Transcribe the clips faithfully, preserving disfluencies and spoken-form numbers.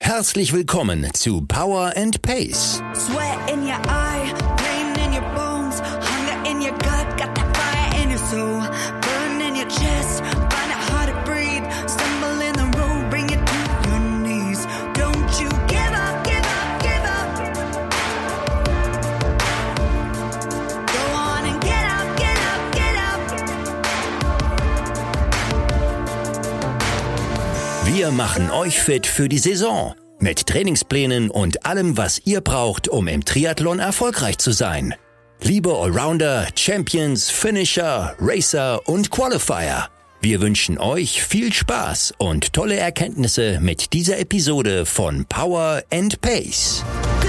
Herzlich willkommen zu Power and Pace. Sweat in your eye, pain in your bones, hunger in your gut, got that fire in your soul, burn in your chest, find it hard to breathe, stumble in the road, bring it to your knees. Don't you give up, give up, give up. Go on and get up, get up, get up. Wir machen euch fit für die Saison. Mit Trainingsplänen und allem, was ihr braucht, um im Triathlon erfolgreich zu sein. Liebe Allrounder, Champions, Finisher, Racer und Qualifier. Wir wünschen euch viel Spaß und tolle Erkenntnisse mit dieser Episode von Power and Pace.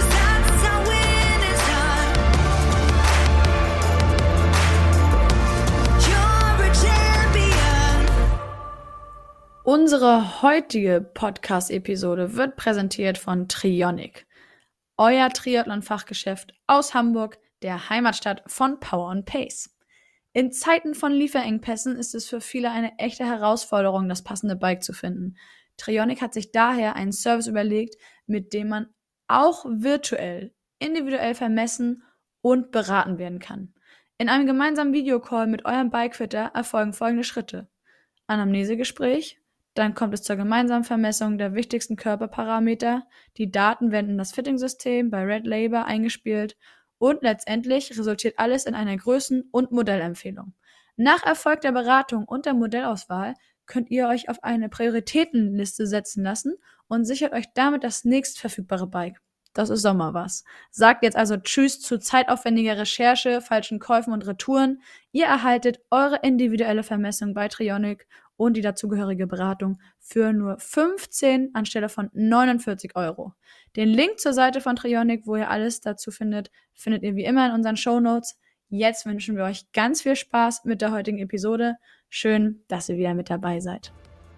Unsere heutige Podcast-Episode wird präsentiert von Trionic, euer Triathlon-Fachgeschäft aus Hamburg, der Heimatstadt von Power and Pace. In Zeiten von Lieferengpässen ist es für viele eine echte Herausforderung, das passende Bike zu finden. Trionic hat sich daher einen Service überlegt, mit dem man auch virtuell, individuell vermessen und beraten werden kann. In einem gemeinsamen Videocall mit eurem Bikefitter erfolgen folgende Schritte: Anamnesegespräch. Dann kommt es zur gemeinsamen Vermessung der wichtigsten Körperparameter. Die Daten werden in das Fitting-System bei Red Label eingespielt und letztendlich resultiert alles in einer Größen- und Modellempfehlung. Nach Erfolg der Beratung und der Modellauswahl könnt ihr euch auf eine Prioritätenliste setzen lassen und sichert euch damit das nächst verfügbare Bike. Das ist Sommer was. Sagt jetzt also Tschüss zu zeitaufwendiger Recherche, falschen Käufen und Retouren. Ihr erhaltet eure individuelle Vermessung bei Trionic und die dazugehörige Beratung für nur fünfzehn anstelle von neunundvierzig Euro. Den Link zur Seite von Trionic, wo ihr alles dazu findet, findet ihr wie immer in unseren Shownotes. Jetzt wünschen wir euch ganz viel Spaß mit der heutigen Episode. Schön, dass ihr wieder mit dabei seid.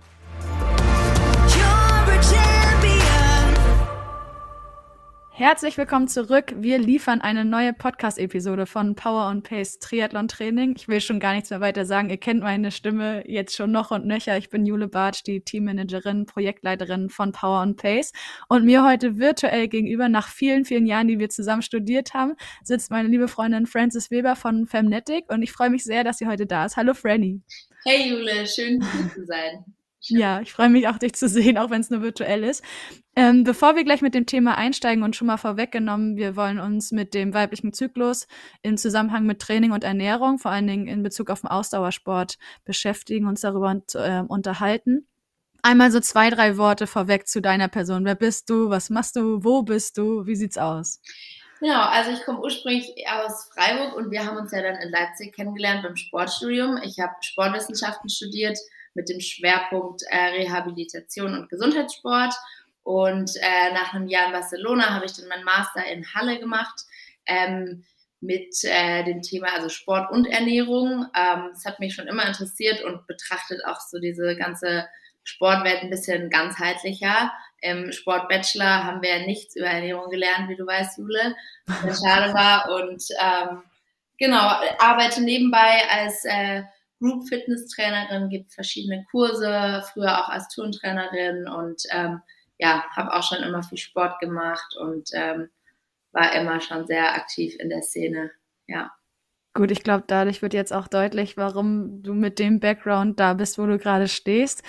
Herzlich willkommen zurück. Wir liefern eine neue Podcast-Episode von Power and Pace Triathlon Training. Ich will schon gar nichts mehr weiter sagen. Ihr kennt meine Stimme jetzt schon noch und nöcher. Ich bin Jule Bartsch, die Teammanagerin, Projektleiterin von Power and Pace. Und mir heute virtuell gegenüber, nach vielen, vielen Jahren, die wir zusammen studiert haben, sitzt meine liebe Freundin Frances Weber von Femnetic. Und ich freue mich sehr, dass sie heute da ist. Hallo Franny. Hey Jule, schön hier zu sein. Ja, ich freue mich auch, dich zu sehen, auch wenn es nur virtuell ist. Ähm, bevor wir gleich mit dem Thema einsteigen und schon mal vorweggenommen, wir wollen uns mit dem weiblichen Zyklus im Zusammenhang mit Training und Ernährung, vor allen Dingen in Bezug auf den Ausdauersport, beschäftigen, uns darüber äh, unterhalten. Einmal so zwei, drei Worte vorweg zu deiner Person. Wer bist du? Was machst du? Wo bist du? Wie sieht's aus? Genau, also ich komme ursprünglich aus Freiburg und wir haben uns ja dann in Leipzig kennengelernt beim Sportstudium. Ich habe Sportwissenschaften studiert mit dem Schwerpunkt äh, Rehabilitation und Gesundheitssport. Und äh, nach einem Jahr in Barcelona habe ich dann meinen Master in Halle gemacht ähm, mit äh, dem Thema also Sport und Ernährung. Ähm, es hat mich schon immer interessiert und betrachtet auch so diese ganze Sportwelt ein bisschen ganzheitlicher. Im Sportbachelor haben wir ja nichts über Ernährung gelernt, wie du weißt, Jule, was sehr schade war. Und ähm, genau, arbeite nebenbei als äh, Group-Fitness-Trainerin, gibt verschiedene Kurse, früher auch als Turntrainerin und ähm, ja, habe auch schon immer viel Sport gemacht und ähm, war immer schon sehr aktiv in der Szene, ja. Gut, ich glaube, dadurch wird jetzt auch deutlich, warum du mit dem Background da bist, wo du gerade stehst.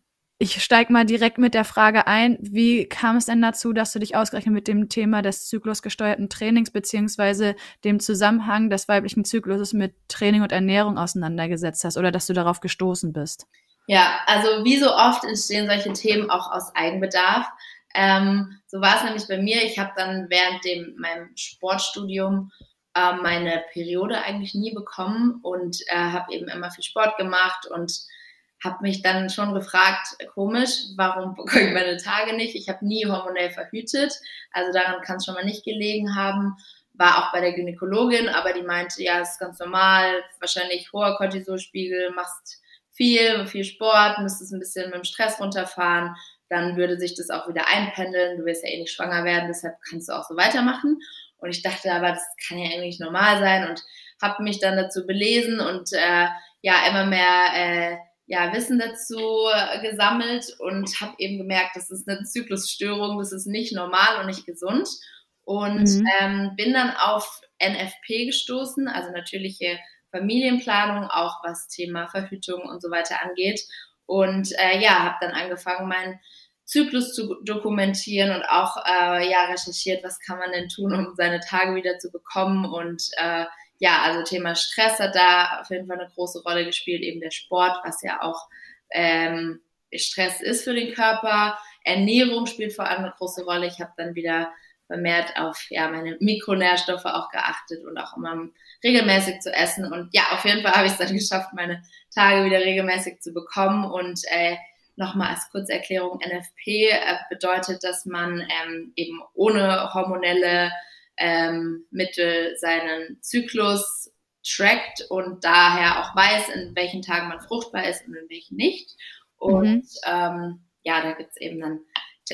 Ich steige mal direkt mit der Frage ein, wie kam es denn dazu, dass du dich ausgerechnet mit dem Thema des zyklusgesteuerten Trainings beziehungsweise dem Zusammenhang des weiblichen Zykluses mit Training und Ernährung auseinandergesetzt hast oder dass du darauf gestoßen bist? Ja, also wie so oft entstehen solche Themen auch aus Eigenbedarf. Ähm, so war es nämlich bei mir. Ich habe dann während dem meinem Sportstudium äh, meine Periode eigentlich nie bekommen und äh, habe eben immer viel Sport gemacht und habe mich dann schon gefragt, komisch, warum bekomme ich meine Tage nicht? Ich habe nie hormonell verhütet, also daran kann es schon mal nicht gelegen haben. War auch bei der Gynäkologin, aber die meinte, ja, das ist ganz normal, wahrscheinlich hoher Cortisolspiegel, machst viel, viel Sport, müsstest ein bisschen mit dem Stress runterfahren, dann würde sich das auch wieder einpendeln, du wirst ja eh nicht schwanger werden, deshalb kannst du auch so weitermachen. Und ich dachte aber, das kann ja eigentlich normal sein und habe mich dann dazu belesen und äh, ja, immer mehr äh, ja, Wissen dazu gesammelt und habe eben gemerkt, das ist eine Zyklusstörung, das ist nicht normal und nicht gesund. Und mhm. ähm, bin dann auf N F P gestoßen, also natürliche Familienplanung, auch was Thema Verhütung und so weiter angeht. Und äh, ja, habe dann angefangen, meinen Zyklus zu dokumentieren und auch äh, ja, recherchiert, was kann man denn tun, um seine Tage wieder zu bekommen. Und äh, ja, also Thema Stress hat da auf jeden Fall eine große Rolle gespielt, eben der Sport, was ja auch ähm, Stress ist für den Körper. Ernährung spielt vor allem eine große Rolle. Ich habe dann wieder vermehrt auf ja, meine Mikronährstoffe auch geachtet und auch immer regelmäßig zu essen. Und ja, auf jeden Fall habe ich es dann geschafft, meine Tage wieder regelmäßig zu bekommen. Und äh, nochmal als kurze Erklärung, N F P äh, bedeutet, dass man ähm, eben ohne hormonelle ähm, Mittel seinen Zyklus trackt und daher auch weiß, in welchen Tagen man fruchtbar ist und in welchen nicht. Und mhm. ähm, ja, da gibt es eben dann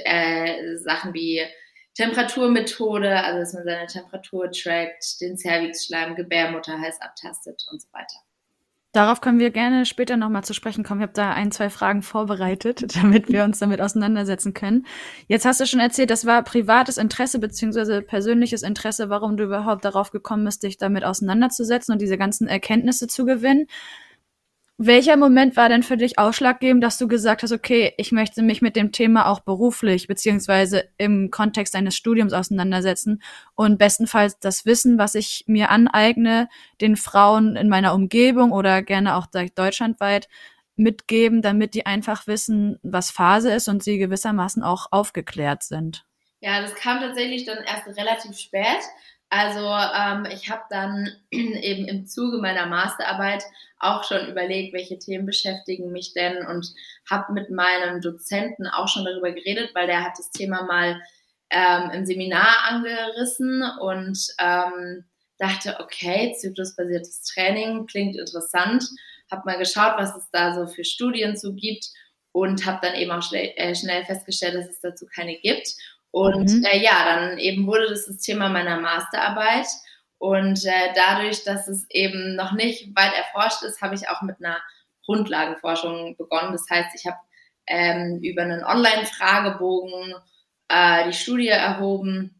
äh, Sachen wie Temperaturmethode, also dass man seine Temperatur trackt, den Cervixschleim, Gebärmutterhals abtastet und so weiter. Darauf können wir gerne später nochmal zu sprechen kommen. Ich habe da ein, zwei Fragen vorbereitet, damit wir uns damit auseinandersetzen können. Jetzt hast du schon erzählt, das war privates Interesse beziehungsweise persönliches Interesse, warum du überhaupt darauf gekommen bist, dich damit auseinanderzusetzen und diese ganzen Erkenntnisse zu gewinnen. Welcher Moment war denn für dich ausschlaggebend, dass du gesagt hast, okay, ich möchte mich mit dem Thema auch beruflich beziehungsweise im Kontext eines Studiums auseinandersetzen und bestenfalls das Wissen, was ich mir aneigne, den Frauen in meiner Umgebung oder gerne auch deutschlandweit mitgeben, damit die einfach wissen, was Phase ist und sie gewissermaßen auch aufgeklärt sind? Ja, das kam tatsächlich dann erst relativ spät. Also ähm, ich habe dann eben im Zuge meiner Masterarbeit auch schon überlegt, welche Themen beschäftigen mich denn und habe mit meinem Dozenten auch schon darüber geredet, weil der hat das Thema mal ähm, im Seminar angerissen und ähm, dachte, okay, zyklusbasiertes Training klingt interessant, habe mal geschaut, was es da so für Studien zu gibt und habe dann eben auch schnell, äh, schnell festgestellt, dass es dazu keine gibt. Und mhm. äh, ja, dann eben wurde das das Thema meiner Masterarbeit und äh, dadurch, dass es eben noch nicht weit erforscht ist, habe ich auch mit einer Grundlagenforschung begonnen. Das heißt, ich habe ähm, über einen Online-Fragebogen äh, die Studie erhoben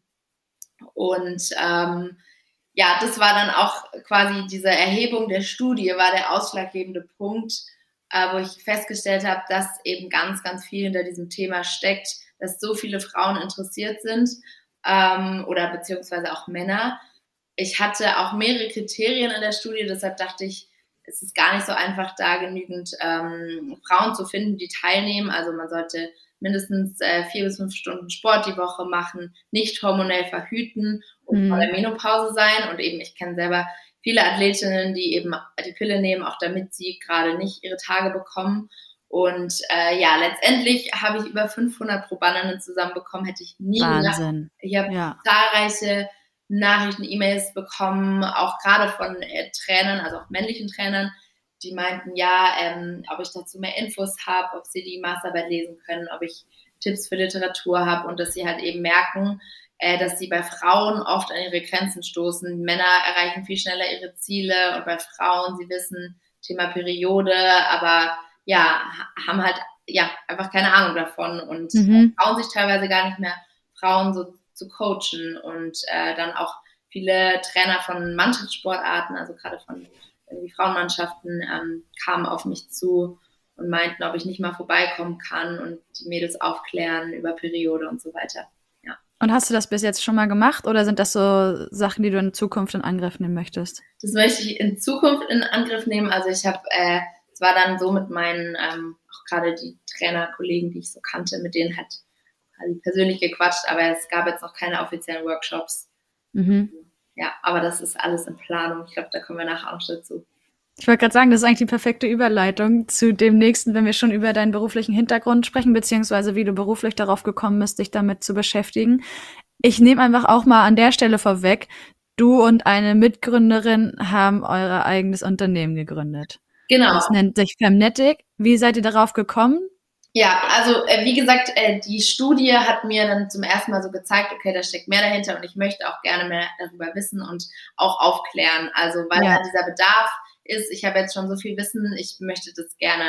und ähm, ja, das war dann auch quasi diese Erhebung der Studie war der ausschlaggebende Punkt, äh, wo ich festgestellt habe, dass eben ganz, ganz viel hinter diesem Thema steckt, dass so viele Frauen interessiert sind ähm, oder beziehungsweise auch Männer. Ich hatte auch mehrere Kriterien in der Studie, deshalb dachte ich, es ist gar nicht so einfach, da genügend ähm, Frauen zu finden, die teilnehmen. Also man sollte mindestens äh, vier bis fünf Stunden Sport die Woche machen, nicht hormonell verhüten und mhm. vor der Menopause sein. Und eben, ich kenne selber viele Athletinnen, die eben die Pille nehmen, auch damit sie gerade nicht ihre Tage bekommen. Und äh, ja, letztendlich habe ich über fünfhundert Probandinnen zusammenbekommen, hätte ich nie Wahnsinn. gedacht. Ich habe ja. zahlreiche Nachrichten, E-Mails bekommen, auch gerade von äh, Trainern, also auch männlichen Trainern, die meinten, ja, ähm, ob ich dazu mehr Infos habe, ob sie die Masterarbeit lesen können, ob ich Tipps für Literatur habe und dass sie halt eben merken, äh, dass sie bei Frauen oft an ihre Grenzen stoßen. Männer erreichen viel schneller ihre Ziele und bei Frauen, sie wissen, Thema Periode, aber ja, haben halt ja einfach keine Ahnung davon und mhm. trauen sich teilweise gar nicht mehr, Frauen so zu coachen und äh, dann auch viele Trainer von Mannschaftssportarten, also gerade von irgendwie Frauenmannschaften, ähm, kamen auf mich zu und meinten, ob ich nicht mal vorbeikommen kann und die Mädels aufklären über Periode und so weiter. Ja. Und hast du das bis jetzt schon mal gemacht oder sind das so Sachen, die du in Zukunft in Angriff nehmen möchtest? Das möchte ich in Zukunft in Angriff nehmen. Also ich habe, äh, es war dann so mit meinen, ähm, auch gerade die Trainerkollegen, die ich so kannte, mit denen hat quasi persönlich gequatscht, aber es gab jetzt noch keine offiziellen Workshops. Mhm. Ja, aber das ist alles in Planung. Ich glaube, da kommen wir nachher auch noch dazu. Ich wollte gerade sagen, das ist eigentlich die perfekte Überleitung zu dem nächsten, wenn wir schon über deinen beruflichen Hintergrund sprechen, beziehungsweise wie du beruflich darauf gekommen bist, dich damit zu beschäftigen. Ich nehme einfach auch mal an der Stelle vorweg, du und eine Mitgründerin haben euer eigenes Unternehmen gegründet. Genau. Das nennt sich Femnetic. Wie seid ihr darauf gekommen? Ja, also äh, wie gesagt, äh, die Studie hat mir dann zum ersten Mal so gezeigt, okay, da steckt mehr dahinter und ich möchte auch gerne mehr darüber wissen und auch aufklären. Also weil ja. da dieser Bedarf ist, ich habe jetzt schon so viel Wissen, ich möchte das gerne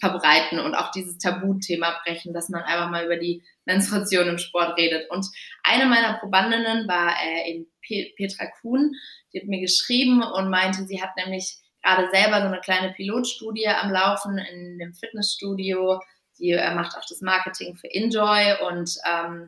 verbreiten und auch dieses Tabuthema brechen, dass man einfach mal über die Menstruation im Sport redet. Und eine meiner Probandinnen war äh, eben Petra Kuhn, die hat mir geschrieben und meinte, sie hat nämlich gerade selber so eine kleine Pilotstudie am Laufen in dem Fitnessstudio. Die äh, macht auch das Marketing für Enjoy und ähm,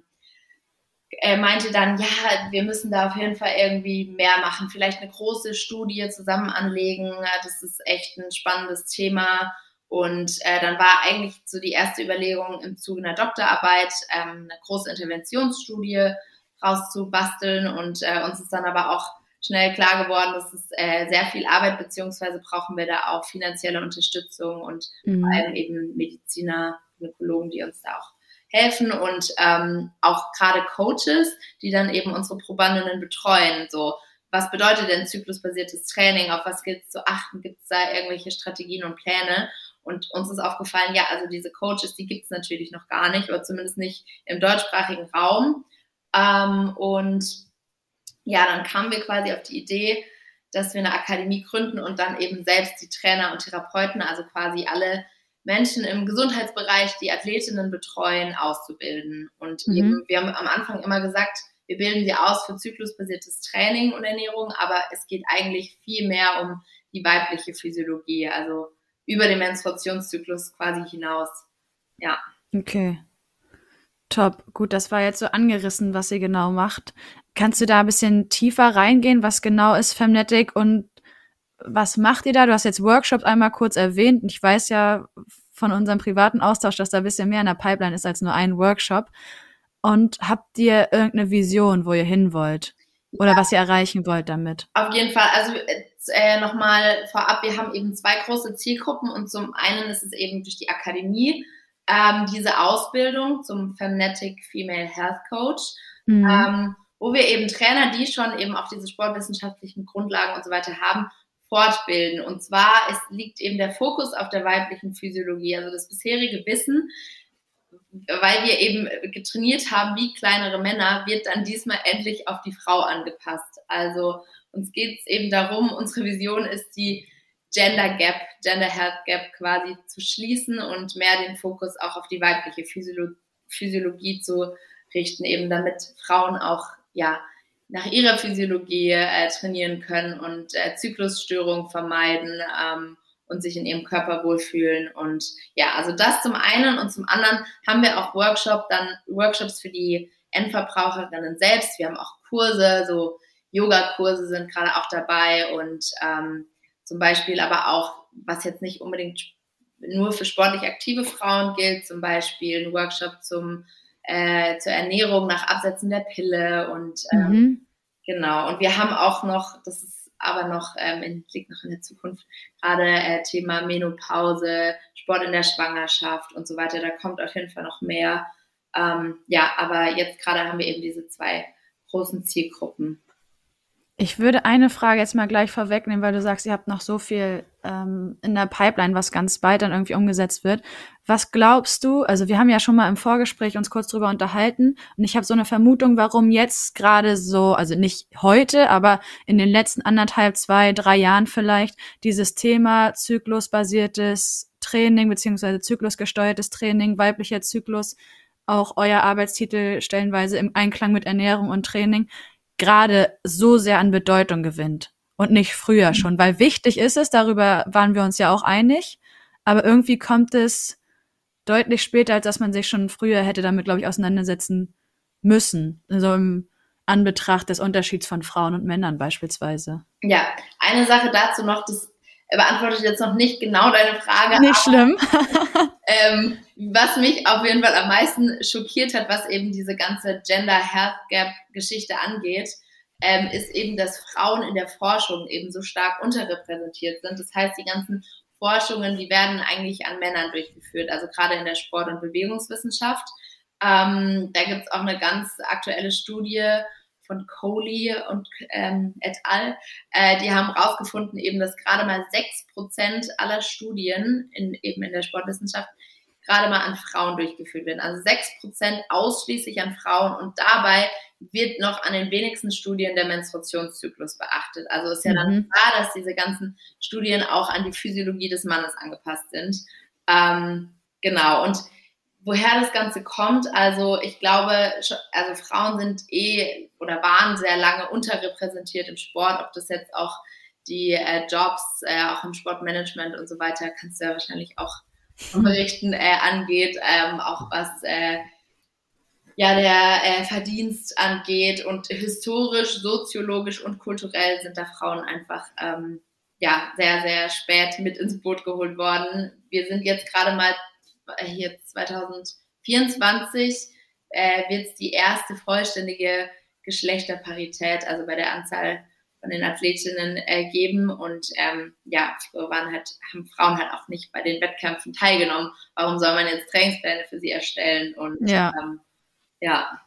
er meinte dann, ja, wir müssen da auf jeden Fall irgendwie mehr machen, vielleicht eine große Studie zusammen anlegen, das ist echt ein spannendes Thema. Und äh, dann war eigentlich so die erste Überlegung im Zuge einer Doktorarbeit, ähm, eine große Interventionsstudie rauszubasteln und äh, uns ist dann aber auch schnell klar geworden, dass es äh, sehr viel Arbeit, beziehungsweise brauchen wir da auch finanzielle Unterstützung und mhm. vor allem eben Mediziner, Gynäkologen, die uns da auch helfen und ähm, auch gerade Coaches, die dann eben unsere Probandinnen betreuen. So, was bedeutet denn zyklusbasiertes Training? Auf was gilt es zu achten? Gibt es da irgendwelche Strategien und Pläne? Und uns ist aufgefallen, ja, also diese Coaches, die gibt es natürlich noch gar nicht oder zumindest nicht im deutschsprachigen Raum. Ähm, und ja, dann kamen wir quasi auf die Idee, dass wir eine Akademie gründen und dann eben selbst die Trainer und Therapeuten, also quasi alle Menschen im Gesundheitsbereich, die Athletinnen betreuen, auszubilden. Und mhm. eben, wir haben am Anfang immer gesagt, wir bilden sie aus für zyklusbasiertes Training und Ernährung, aber es geht eigentlich viel mehr um die weibliche Physiologie, also über den Menstruationszyklus quasi hinaus. Ja. Okay. Top. Gut, das war jetzt so angerissen, was ihr genau macht. Kannst du da ein bisschen tiefer reingehen, was genau ist Femnetic und was macht ihr da? Du hast jetzt Workshops einmal kurz erwähnt. Ich weiß ja von unserem privaten Austausch, dass da ein bisschen mehr in der Pipeline ist als nur ein Workshop. Und habt ihr irgendeine Vision, wo ihr hin wollt? Oder ja, was ihr erreichen wollt damit? Auf jeden Fall. Also äh, nochmal vorab, wir haben eben zwei große Zielgruppen. Und zum einen ist es eben durch die Akademie ähm, diese Ausbildung zum Femnetic Female Health Coach, mhm. ähm, wo wir eben Trainer, die schon eben auch diese sportwissenschaftlichen Grundlagen und so weiter haben, fortbilden. Und zwar es liegt eben der Fokus auf der weiblichen Physiologie, also das bisherige Wissen, weil wir eben getrainiert haben wie kleinere Männer, wird dann diesmal endlich auf die Frau angepasst. Also uns geht es eben darum, unsere Vision ist die Gender Gap, Gender Health Gap quasi zu schließen und mehr den Fokus auch auf die weibliche Physiolo- Physiologie zu richten, eben damit Frauen auch, ja, nach ihrer Physiologie äh, trainieren können und äh, Zyklusstörungen vermeiden ähm, und sich in ihrem Körper wohlfühlen. Und ja, also das zum einen und zum anderen haben wir auch Workshop, dann Workshops für die Endverbraucherinnen selbst. Wir haben auch Kurse, so Yoga-Kurse sind gerade auch dabei und ähm, zum Beispiel aber auch, was jetzt nicht unbedingt nur für sportlich aktive Frauen gilt, zum Beispiel ein Workshop zum Äh, zur Ernährung nach Absetzen der Pille und ähm, mhm. genau. Und wir haben auch noch, das ist aber noch, ähm, in, liegt noch in der Zukunft, gerade äh, Thema Menopause, Sport in der Schwangerschaft und so weiter. Da kommt auf jeden Fall noch mehr. Ähm, ja, aber jetzt gerade haben wir eben diese zwei großen Zielgruppen. Ich würde eine Frage jetzt mal gleich vorwegnehmen, weil du sagst, ihr habt noch so viel ähm, in der Pipeline, was ganz bald dann irgendwie umgesetzt wird. Was glaubst du, also wir haben ja schon mal im Vorgespräch uns kurz drüber unterhalten und ich habe so eine Vermutung, warum jetzt gerade so, also nicht heute, aber in den letzten anderthalb, zwei, drei Jahren vielleicht, dieses Thema zyklusbasiertes Training beziehungsweise zyklusgesteuertes Training, weiblicher Zyklus, auch euer Arbeitstitel stellenweise im Einklang mit Ernährung und Training, gerade so sehr an Bedeutung gewinnt und nicht früher schon, weil wichtig ist es, darüber waren wir uns ja auch einig, aber irgendwie kommt es deutlich später, als dass man sich schon früher hätte damit, glaube ich, auseinandersetzen müssen, so im Anbetracht des Unterschieds von Frauen und Männern beispielsweise. Ja, eine Sache dazu noch, das beantwortet jetzt noch nicht genau deine Frage. Nicht aber, schlimm. ähm, was mich auf jeden Fall am meisten schockiert hat, was eben diese ganze Gender Health Gap Geschichte angeht, ähm, ist eben, dass Frauen in der Forschung eben so stark unterrepräsentiert sind. Das heißt, die ganzen Forschungen, die werden eigentlich an Männern durchgeführt, also gerade in der Sport- und Bewegungswissenschaft. Ähm, da gibt es auch eine ganz aktuelle Studie von Coley und ähm, et al. Äh, die haben rausgefunden, eben, dass gerade mal sechs Prozent aller Studien in, eben in der Sportwissenschaft gerade mal an Frauen durchgeführt werden. Also sechs Prozent ausschließlich an Frauen und dabei wird noch an den wenigsten Studien der Menstruationszyklus beachtet. Also ist ja dann klar, dass diese ganzen Studien auch an die Physiologie des Mannes angepasst sind. Ähm, genau, und woher das Ganze kommt, also ich glaube, also Frauen sind eh oder waren sehr lange unterrepräsentiert im Sport, ob das jetzt auch die äh, Jobs, äh, auch im Sportmanagement und so weiter, kannst du ja wahrscheinlich auch berichten, äh, angeht, ähm, auch was äh, ja, der äh, Verdienst angeht, und historisch, soziologisch und kulturell sind da Frauen einfach ähm, ja, sehr, sehr spät mit ins Boot geholt worden. Wir sind jetzt gerade mal hier zwanzig vierundzwanzig, äh, wird es die erste vollständige Geschlechterparität, also bei der Anzahl von den Athletinnen äh, geben, und ähm, ja, früher waren halt, haben Frauen halt auch nicht bei den Wettkämpfen teilgenommen. Warum soll man jetzt Trainingspläne für sie erstellen? Und Ja. ähm, ja.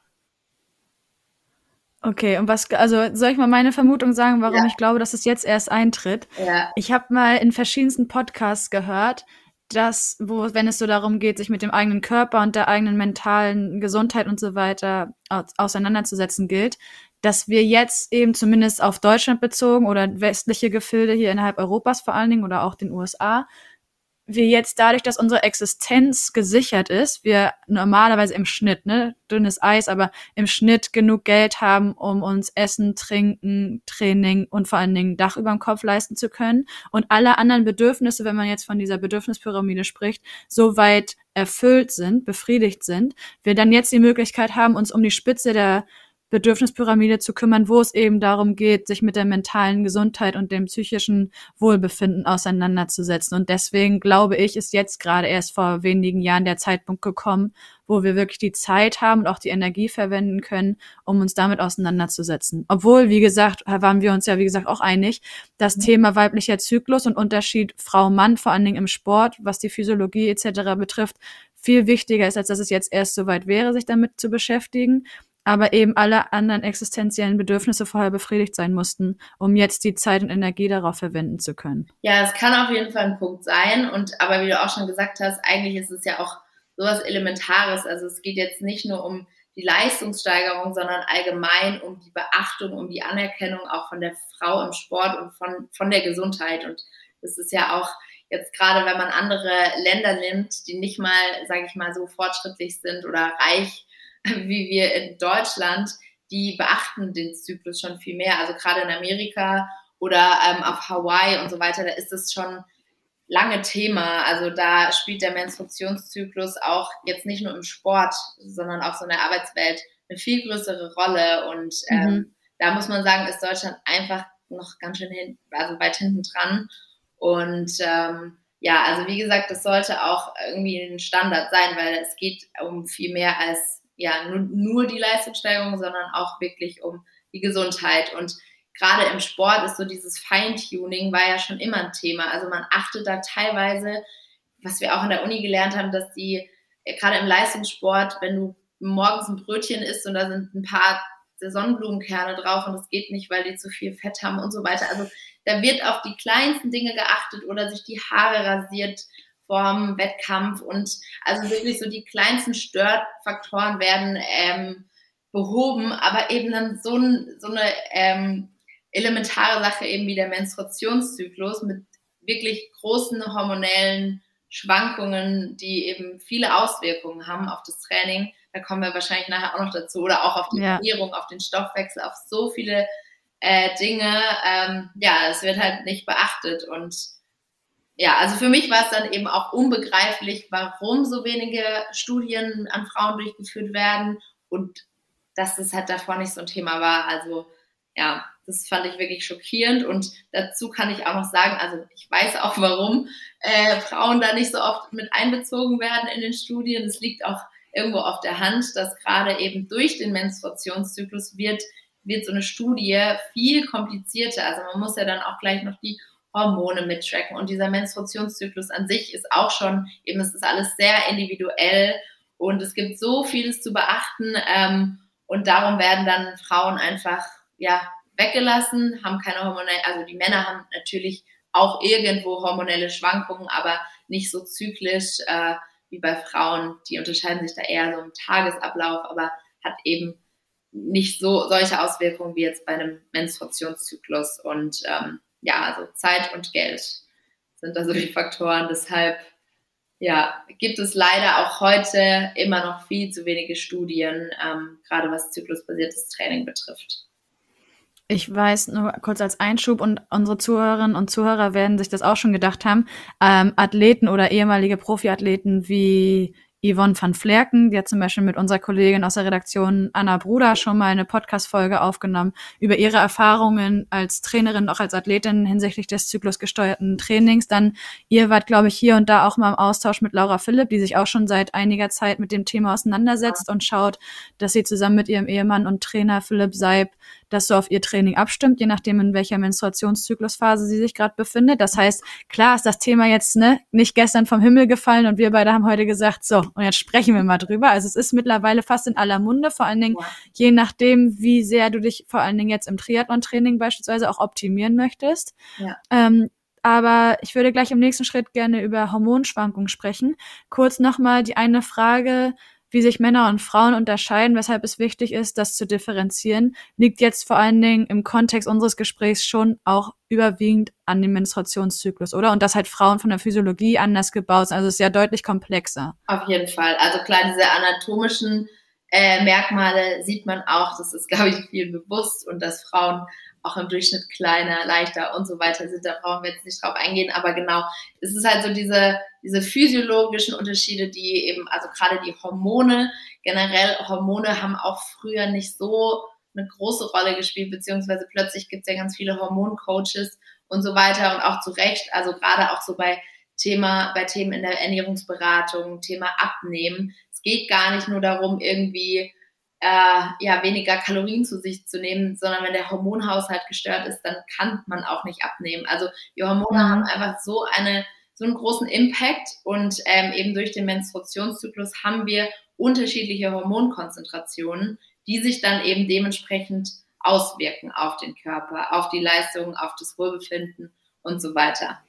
Okay, und was, also soll ich mal meine Vermutung sagen, warum Ja. ich glaube, dass es jetzt erst eintritt? Ja. Ich habe mal in verschiedensten Podcasts gehört, dass, wo, wenn es so darum geht, sich mit dem eigenen Körper und der eigenen mentalen Gesundheit und so weiter aus, auseinanderzusetzen gilt, dass wir jetzt eben zumindest auf Deutschland bezogen oder westliche Gefilde hier innerhalb Europas vor allen Dingen oder auch den U S A, wir jetzt dadurch, dass unsere Existenz gesichert ist, wir normalerweise im Schnitt, ne, dünnes Eis, aber im Schnitt genug Geld haben, um uns Essen, Trinken, Training und vor allen Dingen Dach über dem Kopf leisten zu können, und alle anderen Bedürfnisse, wenn man jetzt von dieser Bedürfnispyramide spricht, so weit erfüllt sind, befriedigt sind, wir dann jetzt die Möglichkeit haben, uns um die Spitze der Bedürfnispyramide zu kümmern, wo es eben darum geht, sich mit der mentalen Gesundheit und dem psychischen Wohlbefinden auseinanderzusetzen. Und deswegen glaube ich, ist jetzt gerade erst vor wenigen Jahren der Zeitpunkt gekommen, wo wir wirklich die Zeit haben und auch die Energie verwenden können, um uns damit auseinanderzusetzen. Obwohl, wie gesagt, waren wir uns ja, wie gesagt, auch einig, das mhm. Thema weiblicher Zyklus und Unterschied Frau-Mann, vor allen Dingen im Sport, was die Physiologie et cetera betrifft, viel wichtiger ist, als dass es jetzt erst soweit wäre, sich damit zu beschäftigen, aber eben alle anderen existenziellen Bedürfnisse vorher befriedigt sein mussten, um jetzt die Zeit und Energie darauf verwenden zu können. Ja, es kann auf jeden Fall ein Punkt sein, und aber wie du auch schon gesagt hast, eigentlich ist es ja auch sowas Elementares. Also es geht jetzt nicht nur um die Leistungssteigerung, sondern allgemein um die Beachtung, um die Anerkennung auch von der Frau im Sport und von, von der Gesundheit. Und das ist ja auch jetzt gerade, wenn man andere Länder nimmt, die nicht mal, sage ich mal, so fortschrittlich sind oder reich wie wir in Deutschland, die beachten den Zyklus schon viel mehr. Also gerade in Amerika oder ähm, auf Hawaii und so weiter, da ist es schon lange Thema. Also da spielt der Menstruationszyklus auch jetzt nicht nur im Sport, sondern auch so in der Arbeitswelt eine viel größere Rolle. Und ähm, mhm. da muss man sagen, ist Deutschland einfach noch ganz schön hin, also weit hinten dran. Und ähm, ja, also wie gesagt, das sollte auch irgendwie ein Standard sein, weil es geht um viel mehr als ja nur, nur die Leistungssteigerung, sondern auch wirklich um die Gesundheit. Und gerade im Sport ist so dieses Feintuning war ja schon immer ein Thema. Also man achtet da teilweise, was wir auch in der Uni gelernt haben, dass die, gerade im Leistungssport, wenn du morgens ein Brötchen isst und da sind ein paar Sonnenblumenkerne drauf und das geht nicht, weil die zu viel Fett haben und so weiter. Also da wird auf die kleinsten Dinge geachtet oder sich die Haare rasiert vorm Wettkampf, und also wirklich so die kleinsten Störfaktoren werden ähm, behoben, aber eben dann so, ein, so eine ähm, elementare Sache eben wie der Menstruationszyklus mit wirklich großen hormonellen Schwankungen, die eben viele Auswirkungen haben auf das Training. Da kommen wir wahrscheinlich nachher auch noch dazu, oder auch auf die ja. Ernährung, auf den Stoffwechsel, auf so viele äh, Dinge. Ähm, ja, es wird halt nicht beachtet. Und ja, also für mich war es dann eben auch unbegreiflich, warum so wenige Studien an Frauen durchgeführt werden und dass das halt davor nicht so ein Thema war. Also ja, das fand ich wirklich schockierend, und dazu kann ich auch noch sagen, also ich weiß auch, warum äh, Frauen da nicht so oft mit einbezogen werden in den Studien. Es liegt auch irgendwo auf der Hand, dass gerade eben durch den Menstruationszyklus wird, wird so eine Studie viel komplizierter. Also man muss ja dann auch gleich noch die Hormone mittracken, und dieser Menstruationszyklus an sich ist auch schon, eben es ist alles sehr individuell und es gibt so vieles zu beachten, ähm, und darum werden dann Frauen einfach ja weggelassen, haben keine hormonelle, also die Männer haben natürlich auch irgendwo hormonelle Schwankungen, aber nicht so zyklisch äh, wie bei Frauen. Die unterscheiden sich da eher so im Tagesablauf, aber hat eben nicht so solche Auswirkungen wie jetzt bei einem Menstruationszyklus. Und ähm, ja, also Zeit und Geld sind da so die Faktoren. Deshalb Ja, gibt es leider auch heute immer noch viel zu wenige Studien, ähm, gerade was zyklusbasiertes Training betrifft. Ich weiß nur kurz als Einschub, und unsere Zuhörerinnen und Zuhörer werden sich das auch schon gedacht haben, ähm, Athleten oder ehemalige Profiathleten wie Yvonne van Vlerken, die hat zum Beispiel mit unserer Kollegin aus der Redaktion Anna Bruder schon mal eine Podcast-Folge aufgenommen über ihre Erfahrungen als Trainerin, auch als Athletin hinsichtlich des zyklusgesteuerten Trainings. Dann, ihr wart, glaube ich, hier und da auch mal im Austausch mit Laura Philipp, die sich auch schon seit einiger Zeit mit dem Thema auseinandersetzt und schaut, dass sie zusammen mit ihrem Ehemann und Trainer Philipp Seib das so auf ihr Training abstimmt, je nachdem, in welcher Menstruationszyklusphase sie sich gerade befindet. Das heißt, klar ist das Thema jetzt ne nicht gestern vom Himmel gefallen und wir beide haben heute gesagt, so, und jetzt sprechen wir mal drüber. Also es ist mittlerweile fast in aller Munde, vor allen Dingen ja. je nachdem, wie sehr du dich vor allen Dingen jetzt im Triathlon-Training beispielsweise auch optimieren möchtest. Ja. Ähm, aber ich würde gleich im nächsten Schritt gerne über Hormonschwankungen sprechen. Kurz nochmal die eine Frage, wie sich Männer und Frauen unterscheiden, weshalb es wichtig ist, das zu differenzieren, liegt jetzt vor allen Dingen im Kontext unseres Gesprächs schon auch überwiegend an dem Menstruationszyklus, oder? Und dass halt Frauen von der Physiologie anders gebaut sind. Also es ist ja deutlich komplexer. Auf jeden Fall. Also klar, diese anatomischen äh, Merkmale sieht man auch. Das ist, glaube ich, viel bewusst. Und dass Frauen auch im Durchschnitt kleiner, leichter und so weiter sind. Da brauchen wir jetzt nicht drauf eingehen. Aber genau, es ist halt so diese, diese physiologischen Unterschiede, die eben, also gerade die Hormone, generell Hormone haben auch früher nicht so eine große Rolle gespielt, beziehungsweise plötzlich gibt es ja ganz viele Hormoncoaches und so weiter und auch zu Recht, also gerade auch so bei Thema, bei Themen in der Ernährungsberatung, Thema Abnehmen. Es geht gar nicht nur darum, irgendwie Äh, ja, weniger Kalorien zu sich zu nehmen, sondern wenn der Hormonhaushalt gestört ist, dann kann man auch nicht abnehmen. Also die Hormone mhm. haben einfach so eine so einen großen Impact und ähm, eben durch den Menstruationszyklus haben wir unterschiedliche Hormonkonzentrationen, die sich dann eben dementsprechend auswirken auf den Körper, auf die Leistung, auf das Wohlbefinden und so weiter.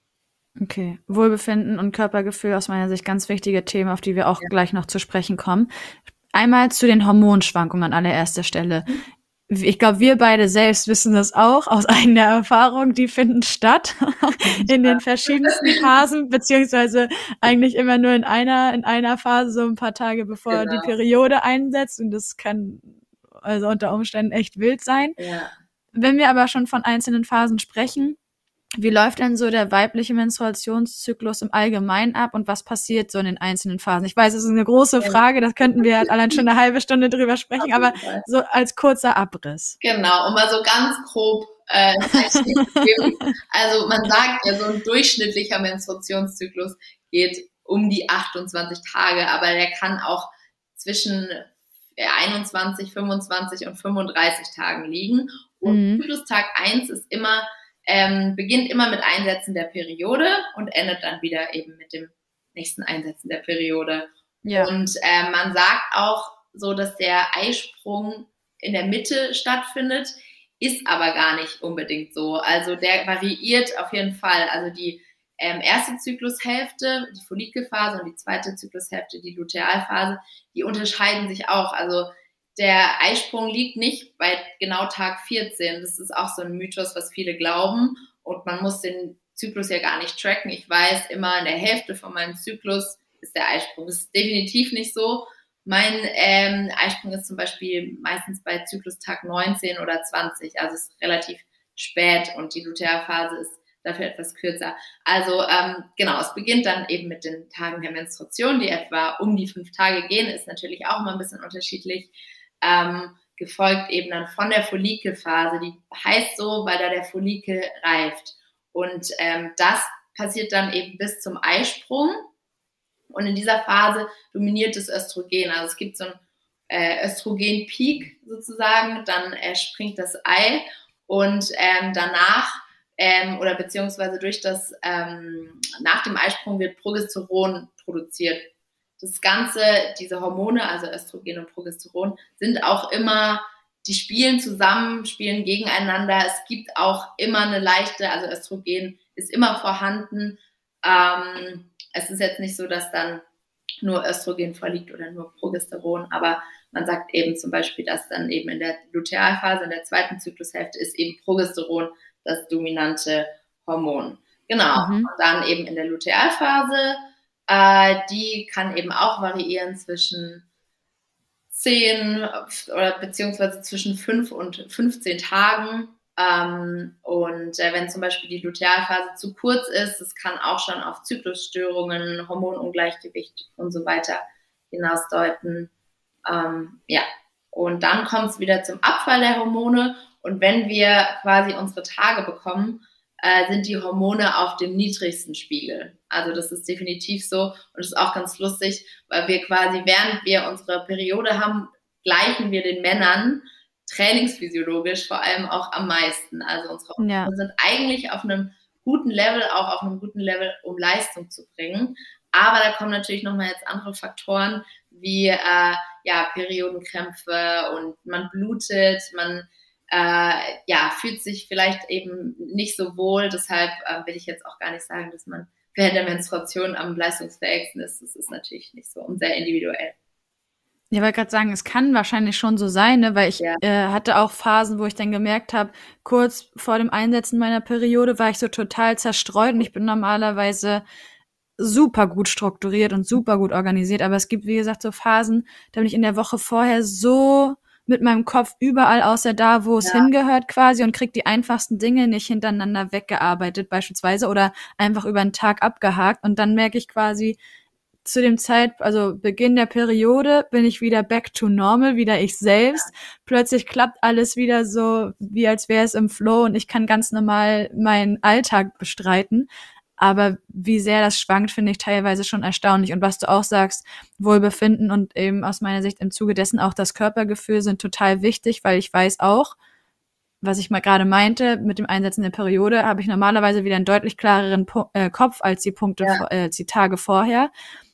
Okay, Wohlbefinden und Körpergefühl aus meiner Sicht ganz wichtige Themen, auf die wir auch ja. gleich noch zu sprechen kommen. Einmal zu den Hormonschwankungen an allererster Stelle. Ich glaube, wir beide selbst wissen das auch aus eigener Erfahrung. Die finden statt in den verschiedensten Phasen, beziehungsweise eigentlich immer nur in einer in einer Phase, so ein paar Tage bevor genau. die Periode einsetzt. Und das kann also unter Umständen echt wild sein. Ja. Wenn wir aber schon von einzelnen Phasen sprechen, wie läuft denn so der weibliche Menstruationszyklus im Allgemeinen ab und was passiert so in den einzelnen Phasen? Ich weiß, es ist eine große Frage, das könnten wir halt allein schon eine halbe Stunde drüber sprechen, aber so als kurzer Abriss. Genau, um mal so ganz grob äh, also man sagt ja, so ein durchschnittlicher Menstruationszyklus geht um die achtundzwanzig Tage, aber der kann auch zwischen einundzwanzig, fünfundzwanzig und fünfunddreißig Tagen liegen. Und mhm. Zyklustag eins ist immer Ähm, beginnt immer mit Einsetzen der Periode und endet dann wieder eben mit dem nächsten Einsetzen der Periode. Ja. Und äh, man sagt auch so, dass der Eisprung in der Mitte stattfindet, ist aber gar nicht unbedingt so. Also der variiert auf jeden Fall. Also die ähm, erste Zyklushälfte, die Follikelphase, und die zweite Zyklushälfte, die Lutealphase, die unterscheiden sich auch. Also der Eisprung liegt nicht bei genau Tag vierzehn. Das ist auch so ein Mythos, was viele glauben. Und man muss den Zyklus ja gar nicht tracken. Ich weiß, immer in der Hälfte von meinem Zyklus ist der Eisprung. Das ist definitiv nicht so. Mein ähm, Eisprung ist zum Beispiel meistens bei Zyklustag neunzehn oder zwanzig. Also es ist relativ spät und die Lutealphase ist dafür etwas kürzer. Also ähm, genau, es beginnt dann eben mit den Tagen der Menstruation, die etwa um die fünf Tage gehen. Ist natürlich auch immer ein bisschen unterschiedlich. Ähm, gefolgt eben dann von der Follikelphase, die heißt so, weil da der Follikel reift. Und ähm, das passiert dann eben bis zum Eisprung. Und in dieser Phase dominiert das Östrogen. Also es gibt so einen äh, Östrogen-Peak sozusagen, dann äh, springt das Ei und ähm, danach ähm, oder beziehungsweise durch das, ähm, nach dem Eisprung wird Progesteron produziert. Das Ganze, diese Hormone, also Östrogen und Progesteron, sind auch immer, die spielen zusammen, spielen gegeneinander. Es gibt auch immer eine leichte, also Östrogen ist immer vorhanden. Ähm, es ist jetzt nicht so, dass dann nur Östrogen vorliegt oder nur Progesteron, aber man sagt eben zum Beispiel, dass dann eben in der Lutealphase, in der zweiten Zyklushälfte, ist eben Progesteron das dominante Hormon. Genau, mhm. Und dann eben in der Lutealphase Äh, die kann eben auch variieren zwischen zehn oder beziehungsweise zwischen fünf und fünfzehn Tagen. Ähm, und äh, wenn zum Beispiel die Lutealphase zu kurz ist, das kann auch schon auf Zyklusstörungen, Hormonungleichgewicht und so weiter hinausdeuten. Ähm, ja, und dann kommt es wieder zum Abfall der Hormone. Und wenn wir quasi unsere Tage bekommen, äh, sind die Hormone auf dem niedrigsten Spiegel. Also das ist definitiv so und das ist auch ganz lustig, weil wir quasi, während wir unsere Periode haben, gleichen wir den Männern trainingsphysiologisch vor allem auch am meisten. Also unsere Hormone Ja. sind eigentlich auf einem guten Level, auch auf einem guten Level, um Leistung zu bringen. Aber da kommen natürlich nochmal jetzt andere Faktoren wie äh, ja, Periodenkrämpfe und man blutet, man äh, ja, fühlt sich vielleicht eben nicht so wohl. Deshalb äh, will ich jetzt auch gar nicht sagen, dass man während der Menstruation am leistungsfähigsten ist. Das ist natürlich nicht so und sehr individuell. Ich wollte gerade sagen, es kann wahrscheinlich schon so sein, ne? Weil ich Ja. äh, hatte auch Phasen, wo ich dann gemerkt habe, kurz vor dem Einsetzen meiner Periode war ich so total zerstreut und ich bin normalerweise super gut strukturiert und super gut organisiert, aber es gibt, wie gesagt, so Phasen, da bin ich in der Woche vorher so mit meinem Kopf überall außer da, wo es Ja. hingehört quasi und krieg die einfachsten Dinge nicht hintereinander weggearbeitet beispielsweise oder einfach über einen Tag abgehakt und dann merke ich quasi, zu dem Zeit, also Beginn der Periode, bin ich wieder back to normal, wieder ich selbst. Plötzlich klappt alles wieder so, wie als wäre es im Flow und ich kann ganz normal meinen Alltag bestreiten. Aber wie sehr das schwankt, finde ich teilweise schon erstaunlich. Und was du auch sagst, Wohlbefinden und eben aus meiner Sicht im Zuge dessen auch das Körpergefühl sind total wichtig, weil ich weiß auch, was ich mal gerade meinte, mit dem Einsetzen der Periode habe ich normalerweise wieder einen deutlich klareren po- äh, Kopf als die Punkte, Ja. vor- äh, als die Tage vorher.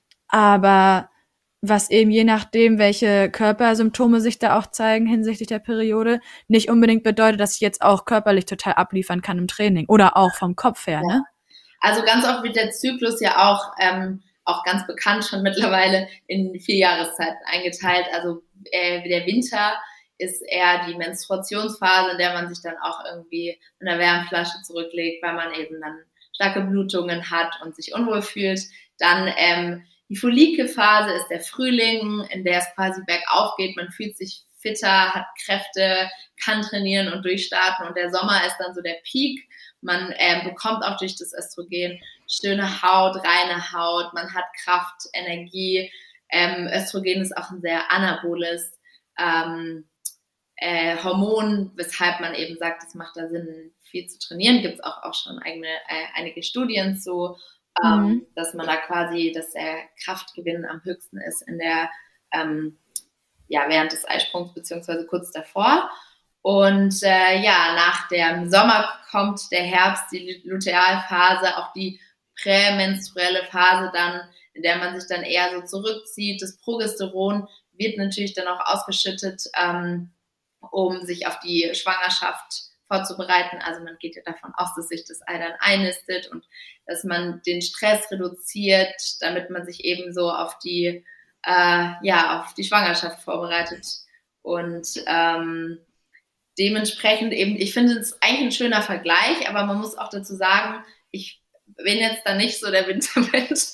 Aber was eben je nachdem, welche Körpersymptome sich da auch zeigen hinsichtlich der Periode, nicht unbedingt bedeutet, dass ich jetzt auch körperlich total abliefern kann im Training oder auch vom Kopf her, ne? Also ganz oft wird der Zyklus ja auch, ähm, auch ganz bekannt schon mittlerweile in vier Jahreszeiten eingeteilt. Also äh, der Winter ist eher die Menstruationsphase, in der man sich dann auch irgendwie in einer Wärmflasche zurücklegt, weil man eben dann starke Blutungen hat und sich unwohl fühlt. Dann ähm, die Follikelphase ist der Frühling, in der es quasi bergauf geht. Man fühlt sich fitter, hat Kräfte, kann trainieren und durchstarten. Und der Sommer ist dann so der Peak. Man äh, bekommt auch durch das Östrogen schöne Haut, reine Haut. Man hat Kraft, Energie. Ähm, Östrogen ist auch ein sehr anaboles ähm, äh, Hormon, weshalb man eben sagt, es macht da Sinn, viel zu trainieren. Gibt es auch, auch schon eigene, äh, einige Studien zu. Ähm, Mhm. dass man da quasi, dass der Kraftgewinn am höchsten ist in der, ähm, ja, während des Eisprungs beziehungsweise kurz davor. Und äh, ja, nach dem Sommer kommt der Herbst, die Lutealphase, auch die prämenstruelle Phase dann, in der man sich dann eher so zurückzieht. Das Progesteron wird natürlich dann auch ausgeschüttet, ähm, um sich auf die Schwangerschaft vorzubereiten. Also man geht ja davon aus, dass sich das Ei dann einnistet und dass man den Stress reduziert, damit man sich eben so auf die, äh, ja, auf die Schwangerschaft vorbereitet. Und ähm, dementsprechend eben, ich finde es eigentlich ein schöner Vergleich, aber man muss auch dazu sagen, ich bin jetzt da nicht so der Wintermensch.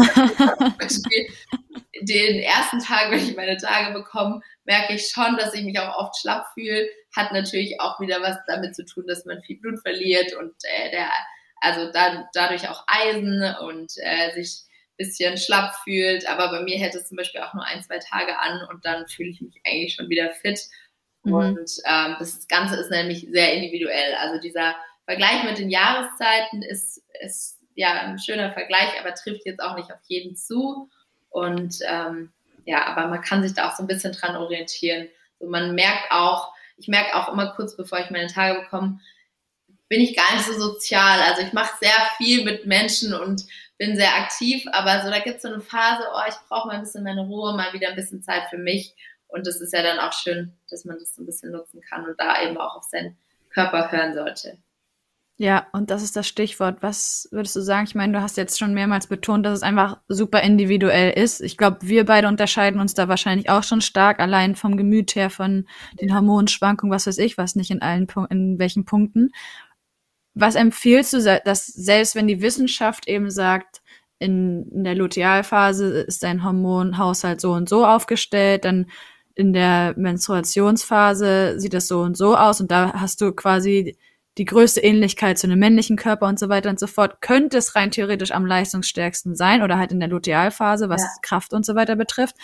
Den ersten Tag, wenn ich meine Tage bekomme, merke ich schon, dass ich mich auch oft schlapp fühle. Hat natürlich auch wieder was damit zu tun, dass man viel Blut verliert und äh, der, also da, dadurch auch Eisen und äh, sich ein bisschen schlapp fühlt. Aber bei mir hält es zum Beispiel auch nur ein, zwei Tage an und dann fühle ich mich eigentlich schon wieder fit. Mhm. Und ähm, das Ganze ist nämlich sehr individuell. Also dieser Vergleich mit den Jahreszeiten ist, ist ja ein schöner Vergleich, aber trifft jetzt auch nicht auf jeden zu. Und ähm, ja, aber man kann sich da auch so ein bisschen dran orientieren. So, man merkt auch, ich merke auch immer kurz bevor ich meine Tage bekomme, bin ich gar nicht so sozial. Also ich mache sehr viel mit Menschen und bin sehr aktiv, aber so da gibt es so eine Phase, oh, ich brauche mal ein bisschen meine Ruhe, mal wieder ein bisschen Zeit für mich. Und das ist ja dann auch schön, dass man das so ein bisschen nutzen kann und da eben auch auf seinen Körper hören sollte. Ja, und das ist das Stichwort. Was würdest du sagen? Ich meine, du hast jetzt schon mehrmals betont, dass es einfach super individuell ist. Ich glaube, wir beide unterscheiden uns da wahrscheinlich auch schon stark, allein vom Gemüt her, von den Hormonschwankungen, was weiß ich, was nicht in allen Punkten, in welchen Punkten. Was empfiehlst du, dass selbst wenn die Wissenschaft eben sagt, in, in der Lutealphase ist dein Hormonhaushalt so und so aufgestellt, dann in der Menstruationsphase sieht das so und so aus und da hast du quasi die größte Ähnlichkeit zu einem männlichen Körper und so weiter und so fort, könnte es rein theoretisch am leistungsstärksten sein oder halt in der Lutealphase, was Ja. Kraft und so weiter betrifft.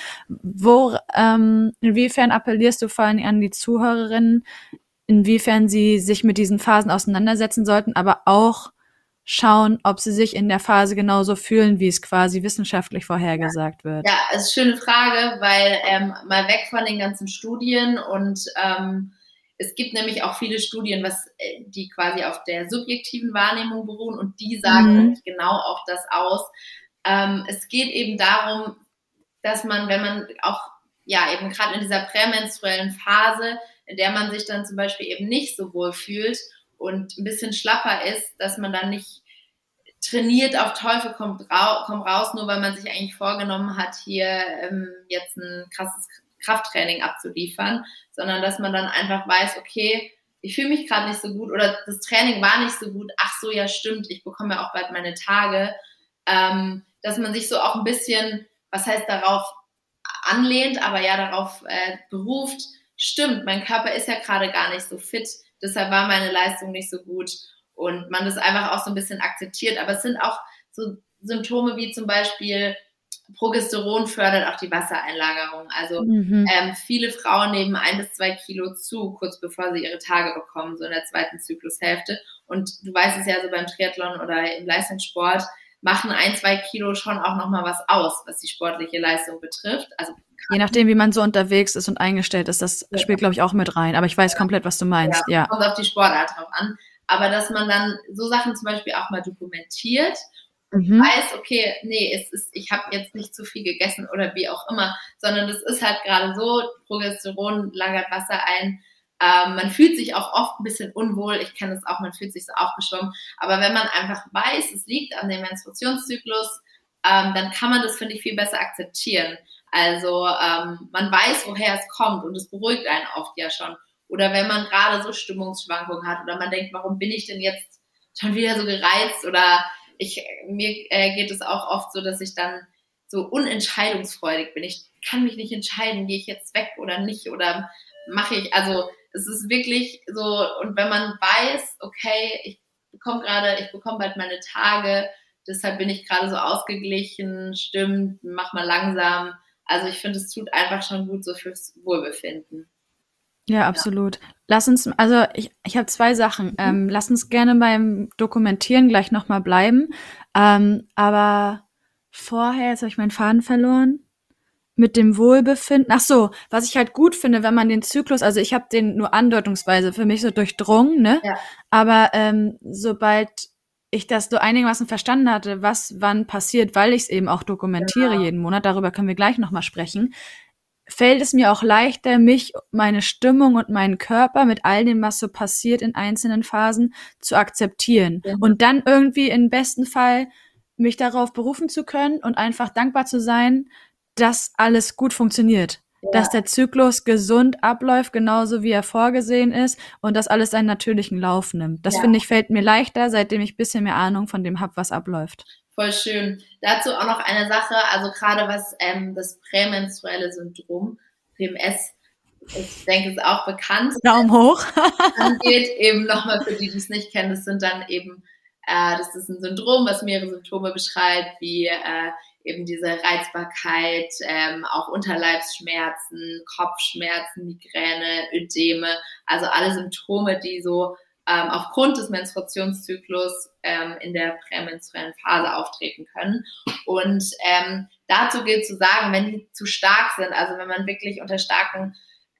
Wo, ähm, inwiefern appellierst du vor allem an die Zuhörerinnen, inwiefern sie sich mit diesen Phasen auseinandersetzen sollten, aber auch schauen, ob sie sich in der Phase genauso fühlen, wie es quasi wissenschaftlich vorhergesagt wird? Ja, es ist eine schöne Frage, weil ähm, mal weg von den ganzen Studien und ähm, es gibt nämlich auch viele Studien, was äh, die quasi auf der subjektiven Wahrnehmung beruhen und die sagen Mhm. nämlich genau auch das aus. Ähm, es geht eben darum, dass man, wenn man auch, ja, eben gerade in dieser prämenstruellen Phase, in der man sich dann zum Beispiel eben nicht so wohl fühlt und ein bisschen schlapper ist, dass man dann nicht trainiert auf Teufel kommt rau- komm raus, nur weil man sich eigentlich vorgenommen hat, hier ähm, jetzt ein krasses Krafttraining abzuliefern, sondern dass man dann einfach weiß, okay, ich fühle mich gerade nicht so gut oder das Training war nicht so gut, ach so, ja stimmt, ich bekomme ja auch bald meine Tage, ähm, dass man sich so auch ein bisschen, was heißt darauf anlehnt, aber ja darauf äh, beruft, stimmt, mein Körper ist ja gerade gar nicht so fit, deshalb war meine Leistung nicht so gut und man das einfach auch so ein bisschen akzeptiert, aber es sind auch so Symptome wie zum Beispiel Progesteron fördert auch die Wassereinlagerung. Also Mhm. ähm, viele Frauen nehmen ein bis zwei Kilo zu, kurz bevor sie ihre Tage bekommen, so in der zweiten Zyklushälfte. Und du weißt es ja, so beim Triathlon oder im Leistungssport machen ein, zwei Kilo schon auch nochmal was aus, was die sportliche Leistung betrifft. Also Je nachdem, wie man so unterwegs ist und eingestellt ist, das Ja. spielt, glaube ich, auch mit rein. Aber ich weiß komplett, was du meinst, ja. kommt auf die Sportart drauf an. Aber dass man dann so Sachen zum Beispiel auch mal dokumentiert, Mhm. weiß, okay, nee, es ist, ich habe jetzt nicht zu viel gegessen oder wie auch immer, sondern das ist halt gerade so, Progesteron lagert Wasser ein. Ähm, man fühlt sich auch oft ein bisschen unwohl, ich kenne das auch, man fühlt sich so aufgeschwommen, aber wenn man einfach weiß, es liegt an dem Menstruationszyklus, ähm, dann kann man das, finde ich, viel besser akzeptieren. Also ähm, man weiß, woher es kommt und es beruhigt einen oft ja schon. Oder wenn man gerade so Stimmungsschwankungen hat oder man denkt, warum bin ich denn jetzt schon wieder so gereizt oder ich, mir äh, geht es auch oft so, dass ich dann so unentscheidungsfreudig bin. Ich kann mich nicht entscheiden, gehe ich jetzt weg oder nicht oder mache ich, also es ist wirklich so, und wenn man weiß, okay, ich bekomme gerade, ich bekomme bald meine Tage, deshalb bin ich gerade so ausgeglichen, stimmt, mach mal langsam. Also ich finde, es tut einfach schon gut so fürs Wohlbefinden. Ja, absolut. Lass uns, also ich, ich habe zwei Sachen. Ähm, lass uns gerne beim Dokumentieren gleich nochmal bleiben. Ähm, aber vorher, jetzt habe ich meinen Faden verloren. Mit dem Wohlbefinden. Ach so, was ich halt gut finde, wenn man den Zyklus, also ich habe den nur andeutungsweise für mich so durchdrungen, ne? Ja. Aber ähm, sobald ich das so einigermaßen verstanden hatte, was wann passiert, weil ich es eben auch dokumentiere Genau. jeden Monat, darüber können wir gleich nochmal sprechen, fällt es mir auch leichter, mich, meine Stimmung und meinen Körper mit all dem, was so passiert in einzelnen Phasen, zu akzeptieren. Ja. Und dann irgendwie im besten Fall mich darauf berufen zu können und einfach dankbar zu sein, dass alles gut funktioniert. Ja. Dass der Zyklus gesund abläuft, genauso wie er vorgesehen ist und dass alles seinen natürlichen Lauf nimmt. Das Ja. finde ich, fällt mir leichter, seitdem ich ein bisschen mehr Ahnung von dem habe, was abläuft. Voll schön. Dazu auch noch eine Sache, also gerade was ähm, das prämenstruelle Syndrom, P M S, ich denke, ist auch bekannt, Daumen hoch. angeht, eben nochmal für die, die es nicht kennen, das sind dann eben, äh, das ist ein Syndrom, was mehrere Symptome beschreibt, wie äh, eben diese Reizbarkeit, ähm, auch Unterleibsschmerzen, Kopfschmerzen, Migräne, Ödeme, also alle Symptome, die so ähm, aufgrund des Menstruationszyklus ähm, in der prämenstruellen Phase auftreten können. Und ähm, dazu gilt zu sagen, wenn die zu stark sind, also wenn man wirklich unter starken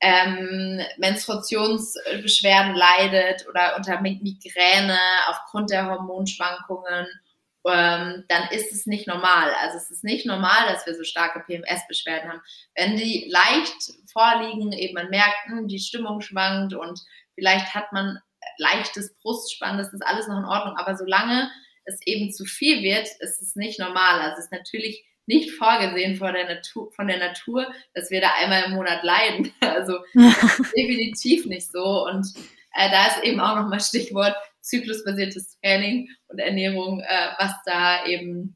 ähm, Menstruationsbeschwerden leidet oder unter Migräne aufgrund der Hormonschwankungen, ähm, dann ist es nicht normal. Also es ist nicht normal, dass wir so starke P M S-Beschwerden haben. Wenn die leicht vorliegen, eben man merkt, mh, die Stimmung schwankt und vielleicht hat man leichtes Brustspannen, das ist alles noch in Ordnung, aber solange es eben zu viel wird, ist es nicht normal. Also es ist natürlich nicht vorgesehen von der Natur, von der Natur, dass wir da einmal im Monat leiden. Also das ist definitiv nicht so. Und äh, da ist eben auch nochmal Stichwort zyklusbasiertes Training und Ernährung, äh, was da eben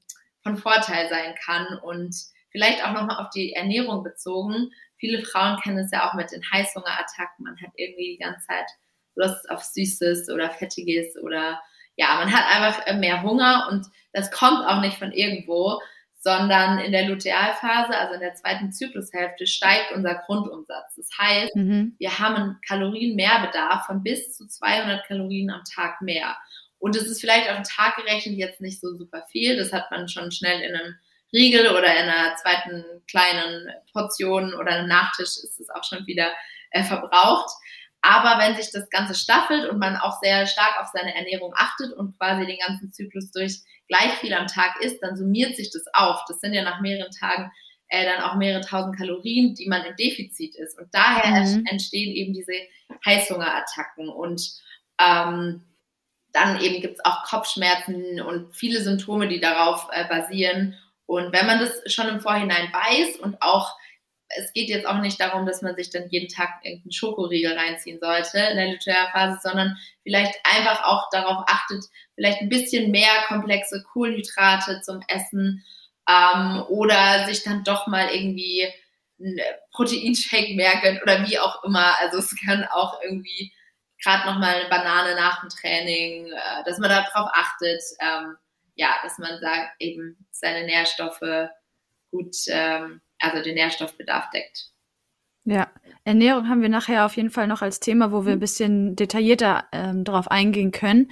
von Vorteil sein kann. Und vielleicht auch nochmal auf die Ernährung bezogen. Viele Frauen kennen es ja auch mit den Heißhungerattacken. Man hat irgendwie die ganze Zeit Lust auf Süßes oder Fettiges oder ja, man hat einfach mehr Hunger und das kommt auch nicht von irgendwo, sondern in der Lutealphase, also in der zweiten Zyklushälfte, steigt unser Grundumsatz. Das heißt, Mhm. wir haben einen Kalorienmehrbedarf von bis zu zweihundert Kalorien am Tag mehr. Und es ist vielleicht auf den Tag gerechnet jetzt nicht so super viel. Das hat man schon schnell in einem Riegel oder in einer zweiten kleinen Portion oder einem Nachtisch ist es auch schon wieder äh, verbraucht. Aber wenn sich das Ganze staffelt und man auch sehr stark auf seine Ernährung achtet und quasi den ganzen Zyklus durch gleich viel am Tag isst, dann summiert sich das auf. Das sind ja nach mehreren Tagen äh, dann auch mehrere tausend Kalorien, die man im Defizit ist. Und daher Mhm. entstehen eben diese Heißhungerattacken. Und ähm, dann eben gibt es auch Kopfschmerzen und viele Symptome, die darauf äh, basieren. Und wenn man das schon im Vorhinein weiß und auch es geht jetzt auch nicht darum, dass man sich dann jeden Tag irgendeinen Schokoriegel reinziehen sollte in der Lutealphase, sondern vielleicht einfach auch darauf achtet, vielleicht ein bisschen mehr komplexe Kohlenhydrate zum Essen ähm, oder sich dann doch mal irgendwie einen Proteinshake merken oder wie auch immer. Also es kann auch irgendwie gerade nochmal eine Banane nach dem Training, äh, dass man darauf achtet, ähm, ja, dass man sagt, eben seine Nährstoffe gut ähm, also den Nährstoffbedarf deckt. Ja, Ernährung haben wir nachher auf jeden Fall noch als Thema, wo wir ein bisschen detaillierter ähm, drauf eingehen können.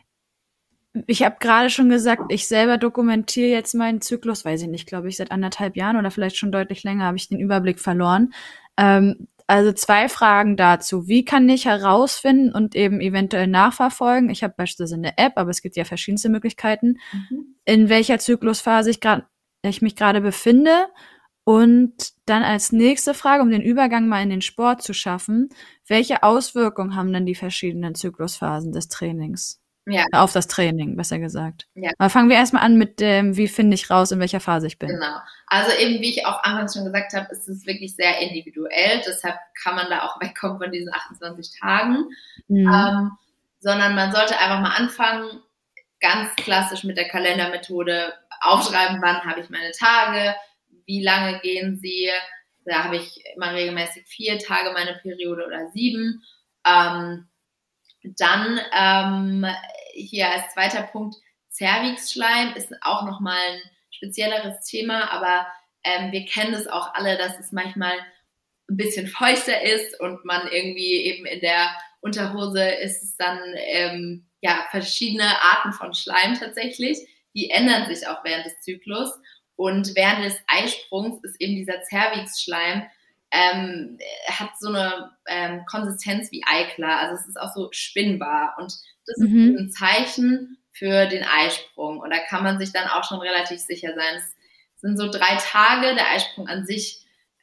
Ich habe gerade schon gesagt, ich selber dokumentiere jetzt meinen Zyklus, weiß ich nicht, glaube ich, seit anderthalb Jahren oder vielleicht schon deutlich länger habe ich den Überblick verloren. Ähm, also zwei Fragen dazu. Wie kann ich herausfinden und eben eventuell nachverfolgen? Ich habe beispielsweise eine App, aber es gibt ja verschiedenste Möglichkeiten, Mhm. in welcher Zyklusphase ich, grad, ich mich gerade befinde. Und dann als nächste Frage, um den Übergang mal in den Sport zu schaffen, welche Auswirkungen haben denn die verschiedenen Zyklusphasen des Trainings? Ja. Äh, auf das Training, besser gesagt. Ja. Aber fangen wir erstmal an mit dem, wie finde ich raus, in welcher Phase ich bin. Genau. Also eben, wie ich auch anfangs schon gesagt habe, ist es wirklich sehr individuell. Deshalb kann man da auch wegkommen von diesen achtundzwanzig Tagen. Mhm. Ähm, sondern man sollte einfach mal anfangen, ganz klassisch mit der Kalendermethode aufschreiben, wann habe ich meine Tage, wie lange gehen sie, da habe ich immer regelmäßig vier Tage meine Periode oder sieben. Ähm, dann ähm, hier als zweiter Punkt, Zervixschleim ist auch nochmal ein spezielleres Thema, aber ähm, wir kennen es auch alle, dass es manchmal ein bisschen feuchter ist und man irgendwie eben in der Unterhose ist es dann ähm, ja verschiedene Arten von Schleim tatsächlich, die ändern sich auch während des Zyklus. Und während des Eisprungs ist eben dieser Zervixschleim, ähm, hat so eine ähm, Konsistenz wie Eiklar. Also es ist auch so spinnbar. Und das Mhm. ist ein Zeichen für den Eisprung. Und da kann man sich dann auch schon relativ sicher sein. Es sind so drei Tage. Der Eisprung an sich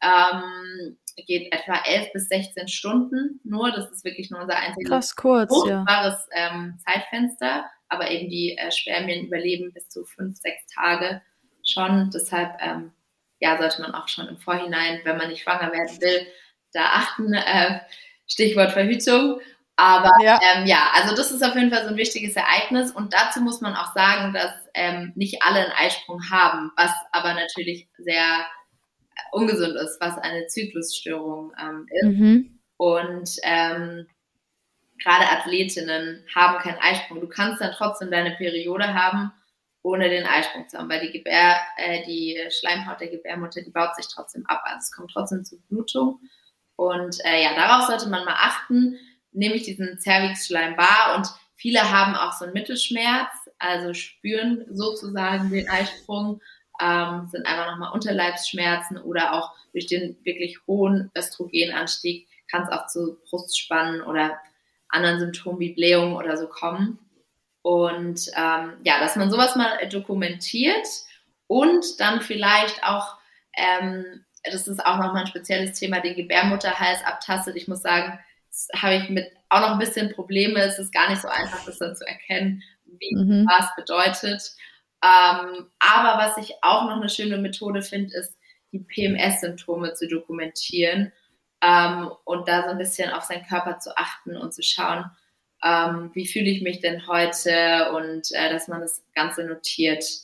ähm, geht etwa elf bis sechzehn Stunden nur. Das ist wirklich nur unser einziges Krass kurz, ja. fruchtbares ähm, Zeitfenster. Aber eben die äh, Spermien überleben bis zu fünf, sechs Tage schon. Deshalb ähm, ja, sollte man auch schon im Vorhinein, wenn man nicht schwanger werden will, da achten. Äh, Stichwort Verhütung. Aber Ja. ähm, ja, also das ist auf jeden Fall so ein wichtiges Ereignis. Und dazu muss man auch sagen, dass ähm, nicht alle einen Eisprung haben, was aber natürlich sehr ungesund ist, was eine Zyklusstörung ähm, ist. Mhm. Und ähm, gerade Athletinnen haben keinen Eisprung. Du kannst dann trotzdem deine Periode haben, ohne den Eisprung zu haben, weil die, Gebär, äh, die Schleimhaut der Gebärmutter, die baut sich trotzdem ab. Also es kommt trotzdem zu Blutung. Und äh, ja, darauf sollte man mal achten, nämlich diesen Zervixschleim wahr. Und viele haben auch so einen Mittelschmerz, also spüren sozusagen den Eisprung, ähm, sind einfach nochmal Unterleibsschmerzen oder auch durch den wirklich hohen Östrogenanstieg kann es auch zu Brustspannen oder anderen Symptomen wie Blähung oder so kommen. Und ähm, ja, dass man sowas mal dokumentiert und dann vielleicht auch, ähm, das ist auch nochmal ein spezielles Thema, den Gebärmutterhals abtastet. Ich muss sagen, das habe ich mit auch noch ein bisschen Probleme. Es ist gar nicht so einfach, das dann zu erkennen, wie Mhm. was bedeutet. Ähm, aber was ich auch noch eine schöne Methode finde, ist, die P M S-Symptome zu dokumentieren ähm, und da so ein bisschen auf seinen Körper zu achten und zu schauen, ähm, wie fühle ich mich denn heute und äh, dass man das Ganze notiert.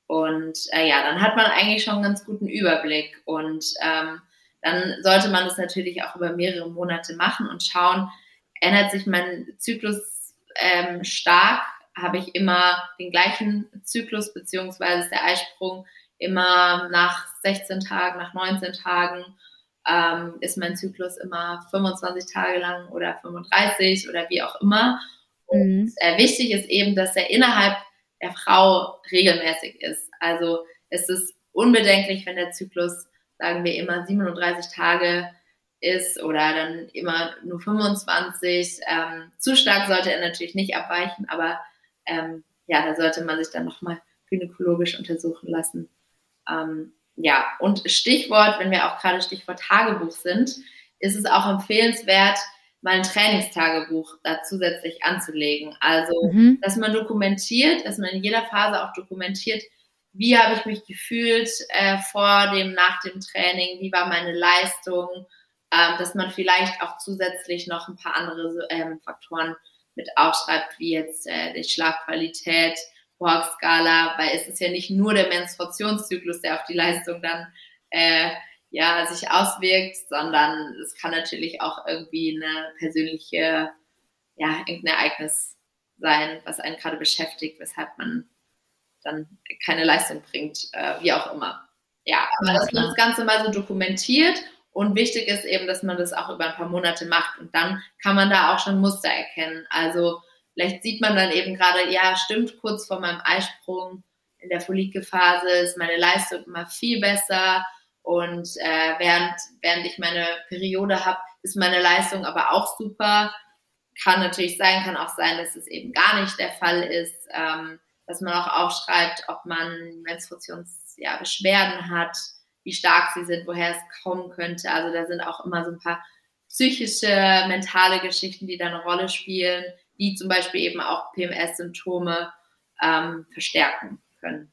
Und äh, ja, dann hat man eigentlich schon einen ganz guten Überblick. Und ähm, dann sollte man das natürlich auch über mehrere Monate machen und schauen, ändert sich mein Zyklus ähm, stark, habe ich immer den gleichen Zyklus, beziehungsweise ist der Eisprung immer nach sechzehn Tagen, nach neunzehn Tagen, ähm, ist mein Zyklus immer fünfundzwanzig Tage lang oder fünfunddreißig oder wie auch immer. Und Mhm. äh, wichtig ist eben, dass er innerhalb der Frau regelmäßig ist. Also es ist unbedenklich, wenn der Zyklus, sagen wir, immer siebenunddreißig Tage ist oder dann immer nur fünfundzwanzig. Ähm, zu stark sollte er natürlich nicht abweichen, aber ähm, ja, da sollte man sich dann nochmal gynäkologisch untersuchen lassen. Ähm, ja, und Stichwort, wenn wir auch gerade Stichwort Tagebuch sind, ist es auch empfehlenswert, mal ein Trainingstagebuch da zusätzlich anzulegen. Also, Mhm. dass man dokumentiert, dass man in jeder Phase auch dokumentiert, wie habe ich mich gefühlt äh, vor dem, nach dem Training, wie war meine Leistung, ähm, dass man vielleicht auch zusätzlich noch ein paar andere ähm, Faktoren mit aufschreibt, wie jetzt äh, die Schlafqualität, Borg-Skala, weil es ist ja nicht nur der Menstruationszyklus, der auf die Leistung dann äh, ja, sich auswirkt, sondern es kann natürlich auch irgendwie eine persönliche, ja, irgendein Ereignis sein, was einen gerade beschäftigt, weshalb man dann keine Leistung bringt, äh, wie auch immer. Ja, aber Ja, dass man klar. das Ganze mal so dokumentiert und wichtig ist eben, dass man das auch über ein paar Monate macht und dann kann man da auch schon Muster erkennen. Also vielleicht sieht man dann eben gerade, ja, stimmt, kurz vor meinem Eisprung in der Follikelphase ist meine Leistung immer viel besser und äh, während, während ich meine Periode habe, ist meine Leistung aber auch super. Kann natürlich sein, kann auch sein, dass es eben gar nicht der Fall ist, ähm, dass man auch aufschreibt, ob man Menstruationsbeschwerden ja, hat, wie stark sie sind, woher es kommen könnte. Also da sind auch immer so ein paar psychische, mentale Geschichten, die da eine Rolle spielen, die zum Beispiel eben auch P M S-Symptome ähm, verstärken können.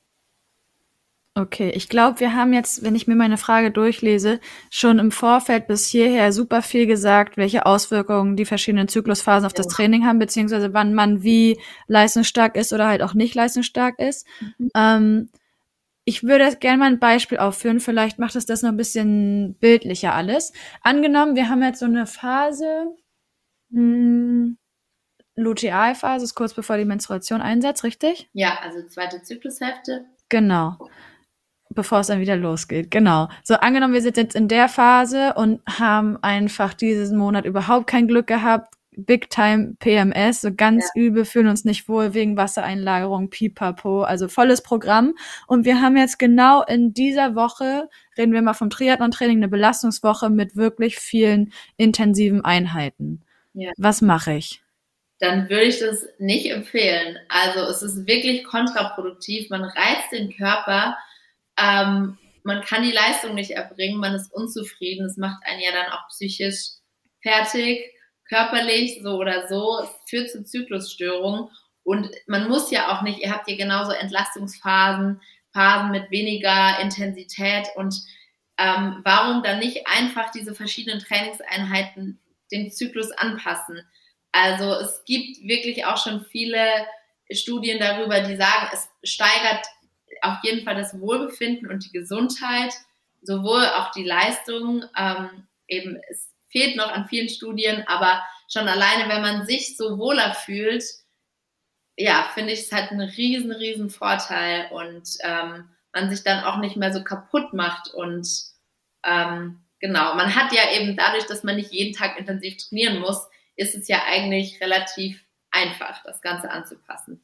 Okay, ich glaube, wir haben jetzt, wenn ich mir meine Frage durchlese, schon im Vorfeld bis hierher super viel gesagt, welche Auswirkungen die verschiedenen Zyklusphasen auf das Ja. Training haben, beziehungsweise wann man wie leistungsstark ist oder halt auch nicht leistungsstark ist. Mhm. Ähm, ich würde gerne mal ein Beispiel aufführen, vielleicht macht es das noch ein bisschen bildlicher alles. Angenommen, wir haben jetzt so eine Phase, mh, Lutealphase ist kurz bevor die Menstruation einsetzt, richtig? Ja, also zweite Zyklushälfte. Genau. Bevor es dann wieder losgeht, genau. So, angenommen, wir sind jetzt in der Phase und haben einfach diesen Monat überhaupt kein Glück gehabt, Big Time P M S, so ganz Ja. übel, fühlen uns nicht wohl wegen Wassereinlagerung, pipapo, also volles Programm. Und wir haben jetzt genau in dieser Woche, reden wir mal vom Triathlon-Training, eine Belastungswoche mit wirklich vielen intensiven Einheiten. Ja. Was mache ich? Dann würde ich das nicht empfehlen. Also es ist wirklich kontraproduktiv. Man reizt den Körper, ähm, man kann die Leistung nicht erbringen, man ist unzufrieden. Es macht einen ja dann auch psychisch fertig, körperlich so oder so. Es führt zu Zyklusstörungen. Und man muss ja auch nicht, ihr habt ja genauso Entlastungsphasen, Phasen mit weniger Intensität. Und ähm, warum dann nicht einfach diese verschiedenen Trainingseinheiten dem Zyklus anpassen? Also es gibt wirklich auch schon viele Studien darüber, die sagen, es steigert auf jeden Fall das Wohlbefinden und die Gesundheit, sowohl auch die Leistung. Ähm, eben, es fehlt noch an vielen Studien, aber schon alleine, wenn man sich so wohler fühlt, ja, finde ich es halt einen riesen, riesen Vorteil und ähm, man sich dann auch nicht mehr so kaputt macht und ähm, genau, man hat ja eben dadurch, dass man nicht jeden Tag intensiv trainieren muss, ist es ja eigentlich relativ einfach, das Ganze anzupassen.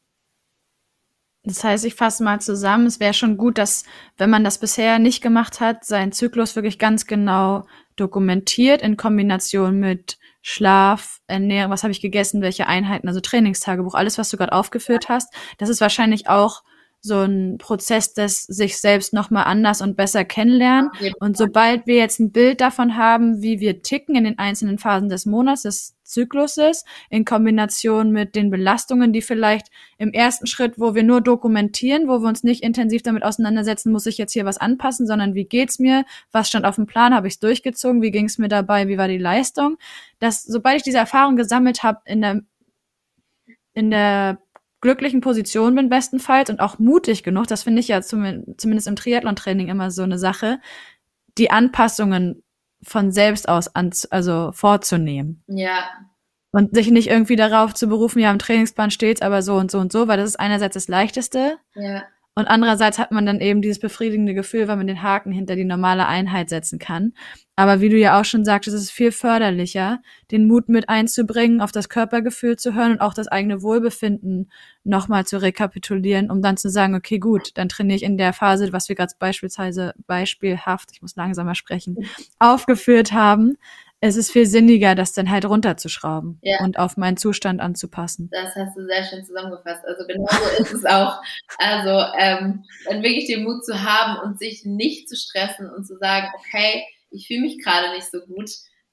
Das heißt, ich fasse mal zusammen, es wäre schon gut, dass, wenn man das bisher nicht gemacht hat, seinen Zyklus wirklich ganz genau dokumentiert in Kombination mit Schlaf, Ernährung, was habe ich gegessen, welche Einheiten, also Trainingstagebuch, alles, was du gerade aufgeführt hast. Das ist wahrscheinlich auch so ein Prozess des sich selbst nochmal anders und besser kennenlernen. Und sobald wir jetzt ein Bild davon haben, wie wir ticken in den einzelnen Phasen des Monats, des Zykluses, in Kombination mit den Belastungen, die vielleicht im ersten Schritt, wo wir nur dokumentieren, wo wir uns nicht intensiv damit auseinandersetzen, muss ich jetzt hier was anpassen, sondern wie geht's mir, was stand auf dem Plan, habe ich es durchgezogen, wie ging's mir dabei, wie war die Leistung, dass sobald ich diese Erfahrung gesammelt habe in der in der glücklichen Position bin bestenfalls und auch mutig genug, das finde ich ja zum, zumindest im Triathlon-Training immer so eine Sache, die Anpassungen von selbst aus an, also vorzunehmen. Ja. Und sich nicht irgendwie darauf zu berufen, ja, im Trainingsplan steht's aber so und so und so, weil das ist einerseits das Leichteste. Ja. Und andererseits hat man dann eben dieses befriedigende Gefühl, weil man den Haken hinter die normale Einheit setzen kann. Aber wie du ja auch schon sagtest, es ist viel förderlicher, den Mut mit einzubringen, auf das Körpergefühl zu hören und auch das eigene Wohlbefinden nochmal zu rekapitulieren, um dann zu sagen, okay, gut, dann trainiere ich in der Phase, was wir gerade beispielsweise beispielhaft, ich muss langsamer sprechen, aufgeführt haben. Es ist viel sinniger, das dann halt runterzuschrauben Ja. und auf meinen Zustand anzupassen. Das hast du sehr schön zusammengefasst. Also genau so ist es auch. Also ähm, dann wirklich den Mut zu haben und sich nicht zu stressen und zu sagen, okay, ich fühle mich gerade nicht so gut.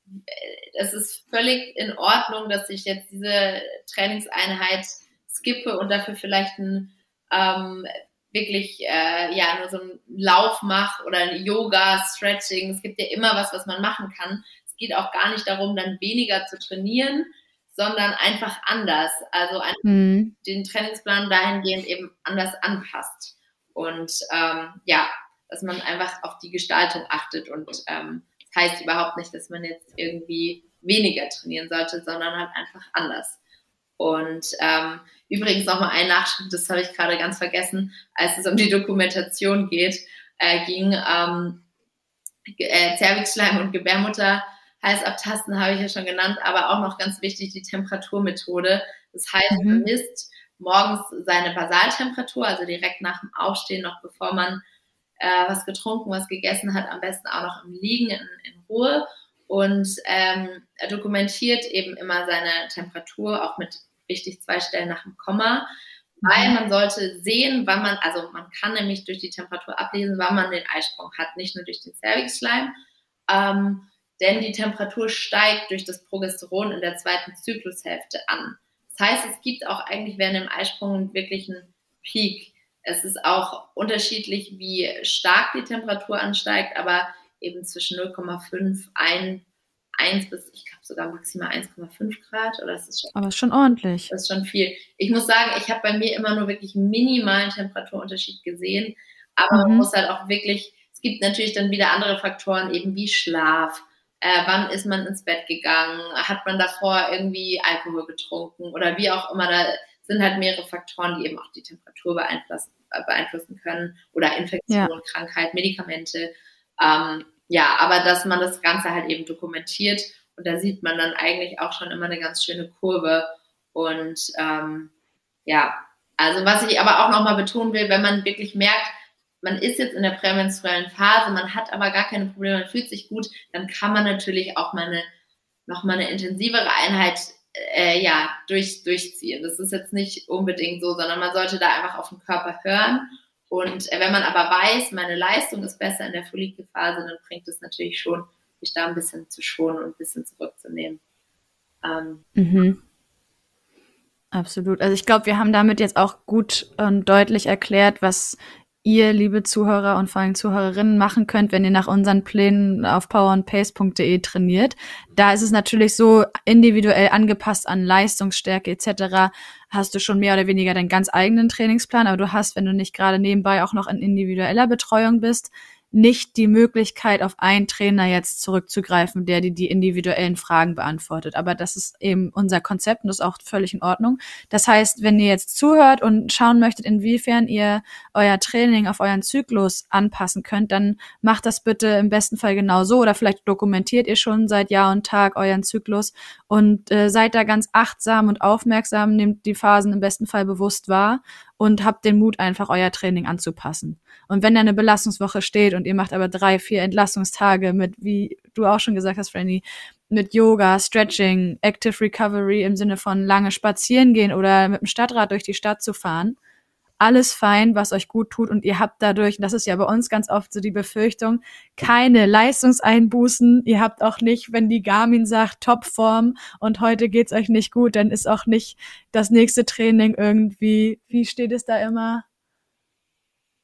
Es ist völlig in Ordnung, dass ich jetzt diese Trainingseinheit skippe und dafür vielleicht ein ähm, wirklich äh, ja nur so einen Lauf mache oder ein Yoga, Stretching. Es gibt ja immer was, was man machen kann. Es geht auch gar nicht darum, dann weniger zu trainieren, sondern einfach anders. Also einfach Mhm. den Trainingsplan dahingehend eben anders anpasst. Und ähm, ja, dass man einfach auf die Gestaltung achtet. Und ähm, das heißt überhaupt nicht, dass man jetzt irgendwie weniger trainieren sollte, sondern halt einfach anders. Und ähm, übrigens nochmal ein Nachschub, das habe ich gerade ganz vergessen, als es um die Dokumentation geht, äh, ging, ähm, äh, Zervixschleim und Gebärmutter heiß abtasten, habe ich ja schon genannt, aber auch noch ganz wichtig die Temperaturmethode. Das heißt, Mhm. man misst morgens seine Basaltemperatur, also direkt nach dem Aufstehen, noch bevor man äh, was getrunken, was gegessen hat, am besten auch noch im Liegen, in, in Ruhe, und ähm, er dokumentiert eben immer seine Temperatur, auch mit wichtig zwei Stellen nach dem Komma, weil man sollte sehen, wann man, also man kann nämlich durch die Temperatur ablesen, wann man den Eisprung hat, nicht nur durch den Zervixschleim, ähm, denn die Temperatur steigt durch das Progesteron in der zweiten Zyklushälfte an. Das heißt, es gibt auch eigentlich während dem Eisprung wirklich einen Peak. Es ist auch unterschiedlich, wie stark die Temperatur ansteigt, aber eben zwischen null Komma fünf, eins bis, ich glaube sogar maximal eins Komma fünf Grad. Oder ist das schon, Aber ist schon ordentlich. das ist schon viel. Ich muss sagen, ich habe bei mir immer nur wirklich minimalen Temperaturunterschied gesehen, aber Mhm. man muss halt auch wirklich, es gibt natürlich dann wieder andere Faktoren, eben wie Schlaf. Äh, wann ist man ins Bett gegangen? Hat man davor irgendwie Alkohol getrunken? Oder wie auch immer, da sind halt mehrere Faktoren, die eben auch die Temperatur beeinflussen, äh, beeinflussen können. Oder Infektion, Ja. Krankheit, Medikamente. Ähm, ja, aber dass man das Ganze halt eben dokumentiert. Und da sieht man dann eigentlich auch schon immer eine ganz schöne Kurve. Und ähm, ja, also was ich aber auch nochmal betonen will, wenn man wirklich merkt, man ist jetzt in der prämenstruellen Phase, man hat aber gar keine Probleme, man fühlt sich gut, dann kann man natürlich auch mal eine, noch mal eine intensivere Einheit äh, ja, durch, durchziehen. Das ist jetzt nicht unbedingt so, sondern man sollte da einfach auf den Körper hören. Und äh, wenn man aber weiß, meine Leistung ist besser in der Follikelphase, dann bringt es natürlich schon, sich da ein bisschen zu schonen und ein bisschen zurückzunehmen. Ähm, Mhm. Absolut. Also ich glaube, wir haben damit jetzt auch gut und deutlich erklärt, was ihr, liebe Zuhörer und vor allem Zuhörerinnen, machen könnt, wenn ihr nach unseren Plänen auf power and pace punkt de trainiert. Da ist es natürlich so individuell angepasst an Leistungsstärke et cetera. Hast du schon mehr oder weniger deinen ganz eigenen Trainingsplan, aber du hast, wenn du nicht gerade nebenbei auch noch in individueller Betreuung bist, nicht die Möglichkeit, auf einen Trainer jetzt zurückzugreifen, der dir die individuellen Fragen beantwortet. Aber das ist eben unser Konzept und das ist auch völlig in Ordnung. Das heißt, wenn ihr jetzt zuhört und schauen möchtet, inwiefern ihr euer Training auf euren Zyklus anpassen könnt, dann macht das bitte im besten Fall genau so oder vielleicht dokumentiert ihr schon seit Jahr und Tag euren Zyklus und äh, seid da ganz achtsam und aufmerksam, nehmt die Phasen im besten Fall bewusst wahr und habt den Mut, einfach euer Training anzupassen. Und wenn da eine Belastungswoche steht und ihr macht aber drei, vier Entlastungstage mit, wie du auch schon gesagt hast, Franny, mit Yoga, Stretching, Active Recovery im Sinne von lange spazieren gehen oder mit dem Stadtrad durch die Stadt zu fahren, alles fein, was euch gut tut und ihr habt dadurch, das ist ja bei uns ganz oft so die Befürchtung, keine Leistungseinbußen. Ihr habt auch nicht, wenn die Garmin sagt, Topform und heute geht's euch nicht gut, dann ist auch nicht das nächste Training irgendwie, wie steht es da immer?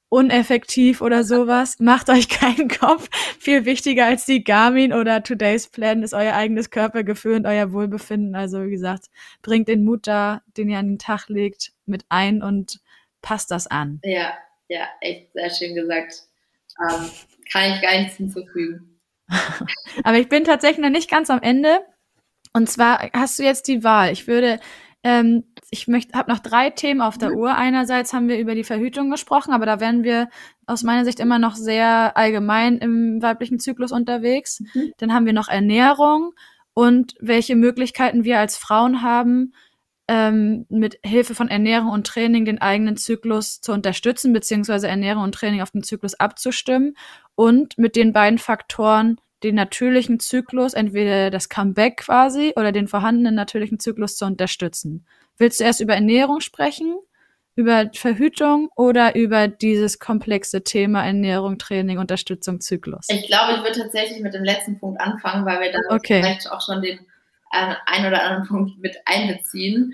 uneffektiv oder sowas. Macht euch keinen Kopf. Viel wichtiger als die Garmin oder Today's Plan ist euer eigenes Körpergefühl und euer Wohlbefinden. Also wie gesagt, bringt den Mut da, den ihr an den Tag legt, mit ein und passt das an. Ja, ja, echt sehr schön gesagt. Ähm, kann ich gar nichts hinzufügen. Aber ich bin tatsächlich noch nicht ganz am Ende. Und zwar hast du jetzt die Wahl. Ich würde, ähm, ich möchte, habe noch drei Themen auf der Uhr. Einerseits haben wir über die Verhütung gesprochen, aber da wären wir aus meiner Sicht immer noch sehr allgemein im weiblichen Zyklus unterwegs. Mhm. Dann haben wir noch Ernährung und welche Möglichkeiten wir als Frauen haben, ähm, mit Hilfe von Ernährung und Training den eigenen Zyklus zu unterstützen, beziehungsweise Ernährung und Training auf den Zyklus abzustimmen und mit den beiden Faktoren den natürlichen Zyklus, entweder das Comeback quasi oder den vorhandenen natürlichen Zyklus zu unterstützen. Willst du erst über Ernährung sprechen, über Verhütung oder über dieses komplexe Thema Ernährung, Training, Unterstützung, Zyklus? Ich glaube, ich würde tatsächlich mit dem letzten Punkt anfangen, weil wir dann Okay. vielleicht auch schon den äh, ein oder anderen Punkt mit einbeziehen.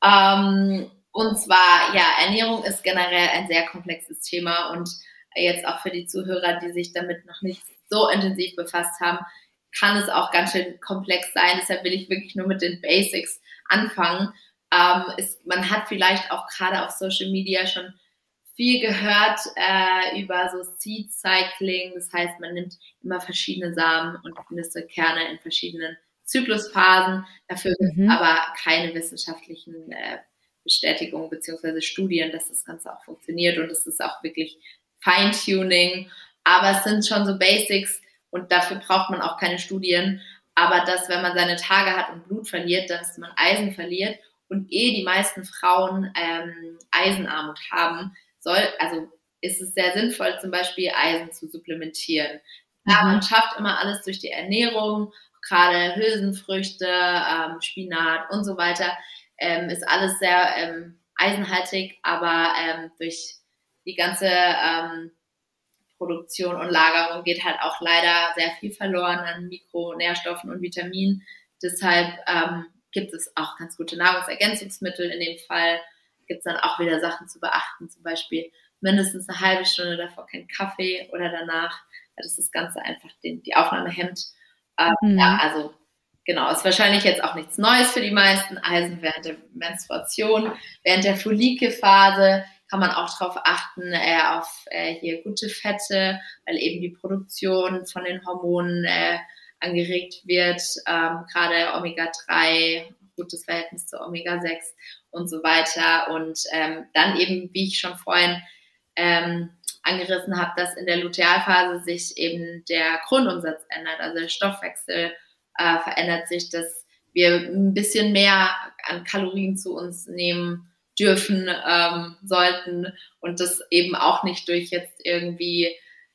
Ähm, und zwar, ja, Ernährung ist generell ein sehr komplexes Thema und jetzt auch für die Zuhörer, die sich damit noch nicht so intensiv befasst haben, kann es auch ganz schön komplex sein. Deshalb will ich wirklich nur mit den Basics anfangen. Ähm, ist, man hat vielleicht auch gerade auf Social Media schon viel gehört äh, über so Seed Cycling. Das heißt, man nimmt immer verschiedene Samen und Nüsse, Kerne in verschiedenen Zyklusphasen. Dafür gibt es Mhm. aber keine wissenschaftlichen äh, Bestätigungen bzw. Studien, dass das Ganze auch funktioniert. Und es ist auch wirklich Feintuning. Aber es sind schon so Basics und dafür braucht man auch keine Studien. Aber dass, wenn man seine Tage hat und Blut verliert, dass man Eisen verliert und eh die meisten Frauen ähm, Eisenarmut haben, soll, also ist es sehr sinnvoll, zum Beispiel Eisen zu supplementieren. Ja, man schafft immer alles durch die Ernährung, gerade Hülsenfrüchte, ähm, Spinat und so weiter, ähm, ist alles sehr ähm, eisenhaltig, aber ähm, durch die ganze ähm, Produktion und Lagerung geht halt auch leider sehr viel verloren an Mikronährstoffen und Vitaminen. Deshalb ähm, gibt es auch ganz gute Nahrungsergänzungsmittel. In dem Fall gibt es dann auch wieder Sachen zu beachten, zum Beispiel mindestens eine halbe Stunde davor kein Kaffee oder danach, weil das das Ganze einfach den, die Aufnahme hemmt. Ähm, Mhm. Ja, also genau, ist wahrscheinlich jetzt auch nichts Neues für die meisten. Eisen während der Menstruation, während der Follikelphase kann man auch darauf achten, äh, auf äh, hier gute Fette, weil eben die Produktion von den Hormonen äh, angeregt wird, ähm, gerade Omega drei, gutes Verhältnis zu Omega sechs und so weiter. Und ähm, dann eben, wie ich schon vorhin ähm, angerissen habe, dass in der Lutealphase sich eben der Grundumsatz ändert, also der Stoffwechsel äh, verändert sich, dass wir ein bisschen mehr an Kalorien zu uns nehmen dürfen, ähm, sollten und das eben auch nicht durch jetzt irgendwie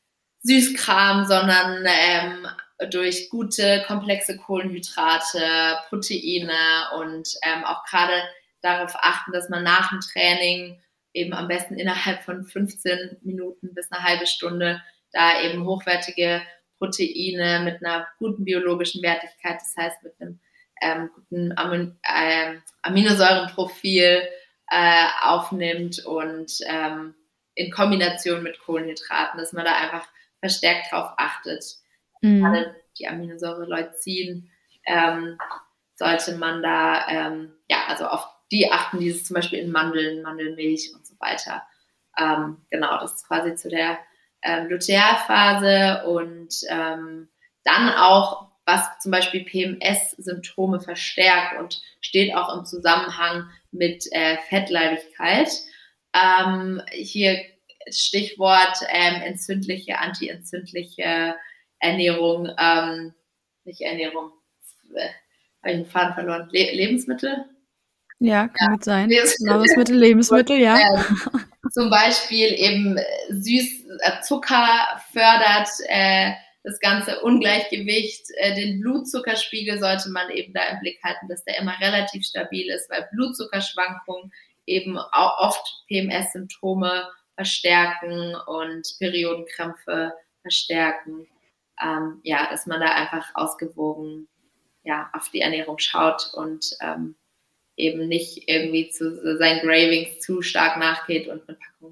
Süßkram, sondern ähm, durch gute, komplexe Kohlenhydrate, Proteine und ähm, auch gerade darauf achten, dass man nach dem Training eben am besten innerhalb von fünfzehn Minuten bis eine halbe Stunde da eben hochwertige Proteine mit einer guten biologischen Wertigkeit, das heißt mit einem ähm, guten Amin äh, Aminosäurenprofil äh, aufnimmt und ähm, in Kombination mit Kohlenhydraten, dass man da einfach verstärkt drauf achtet. Mhm. Gerade die Aminosäure Leucin ähm, sollte man da ähm, ja also auf die achten, die es zum Beispiel in Mandeln, Mandelmilch und so weiter. Ähm, genau, das ist quasi zu der ähm, Lutealphase und ähm, dann auch, was zum Beispiel P M S-Symptome verstärkt und steht auch im Zusammenhang mit äh, Fettleibigkeit. Ähm, hier Stichwort ähm, entzündliche, antientzündliche Ernährung, ähm, nicht Ernährung, äh, habe ich den Faden verloren, Le Lebensmittel? Ja, kann gut sein. Lebensmittel. Nahrungsmittel, Lebensmittel, ja. Ähm, zum Beispiel eben süß, äh, Zucker fördert äh, das ganze Ungleichgewicht. Äh, den Blutzuckerspiegel sollte man eben da im Blick halten, dass der immer relativ stabil ist, weil Blutzuckerschwankungen eben auch oft P M S-Symptome verstärken und Periodenkrämpfe verstärken. Ähm, ja, dass man da einfach ausgewogen ja, auf die Ernährung schaut und ähm, eben nicht irgendwie zu seinen Gravings zu stark nachgeht und eine Packung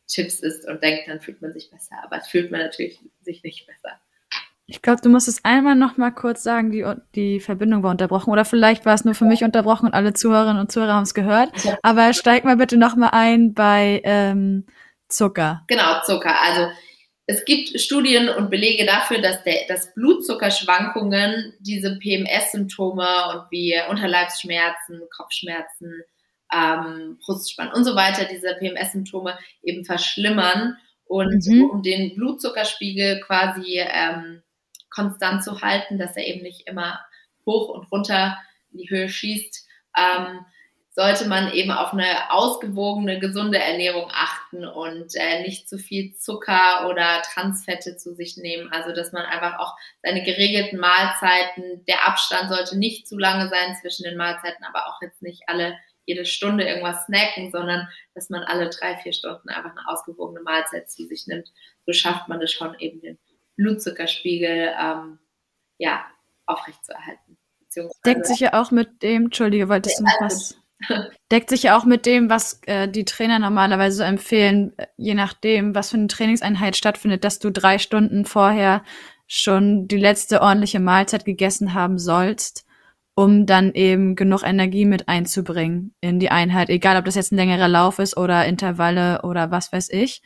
Chips isst und denkt, dann fühlt man sich besser. Aber es fühlt man natürlich sich nicht besser. Ich glaube, du musst es einmal noch mal kurz sagen, die, die Verbindung war unterbrochen. Oder vielleicht war es nur für mich unterbrochen und alle Zuhörerinnen und Zuhörer haben es gehört. Aber steig mal bitte noch mal ein bei ähm, Zucker. Genau, Zucker. Also es gibt Studien und Belege dafür, dass, der, dass Blutzuckerschwankungen diese P M S-Symptome und wie Unterleibsschmerzen, Kopfschmerzen, ähm, Brustspannen und so weiter, diese P M S-Symptome eben verschlimmern. Und mhm. um den Blutzuckerspiegel quasi ähm, konstant zu halten, dass er eben nicht immer hoch und runter in die Höhe schießt, ähm, sollte man eben auf eine ausgewogene, gesunde Ernährung achten und äh, nicht zu viel Zucker oder Transfette zu sich nehmen. Also dass man einfach auch seine geregelten Mahlzeiten, der Abstand sollte nicht zu lange sein zwischen den Mahlzeiten, aber auch jetzt nicht alle jede Stunde irgendwas snacken, sondern dass man alle drei, vier Stunden einfach eine ausgewogene Mahlzeit zu sich nimmt. So schafft man es schon, eben den Blutzuckerspiegel ähm, ja, aufrechtzuerhalten. Deckt sich ja auch mit dem, Entschuldige, wolltest du noch was? Deckt sich ja auch mit dem, was äh, die Trainer normalerweise so empfehlen, je nachdem, was für eine Trainingseinheit stattfindet, dass du drei Stunden vorher schon die letzte ordentliche Mahlzeit gegessen haben sollst, um dann eben genug Energie mit einzubringen in die Einheit, egal ob das jetzt ein längerer Lauf ist oder Intervalle oder was weiß ich.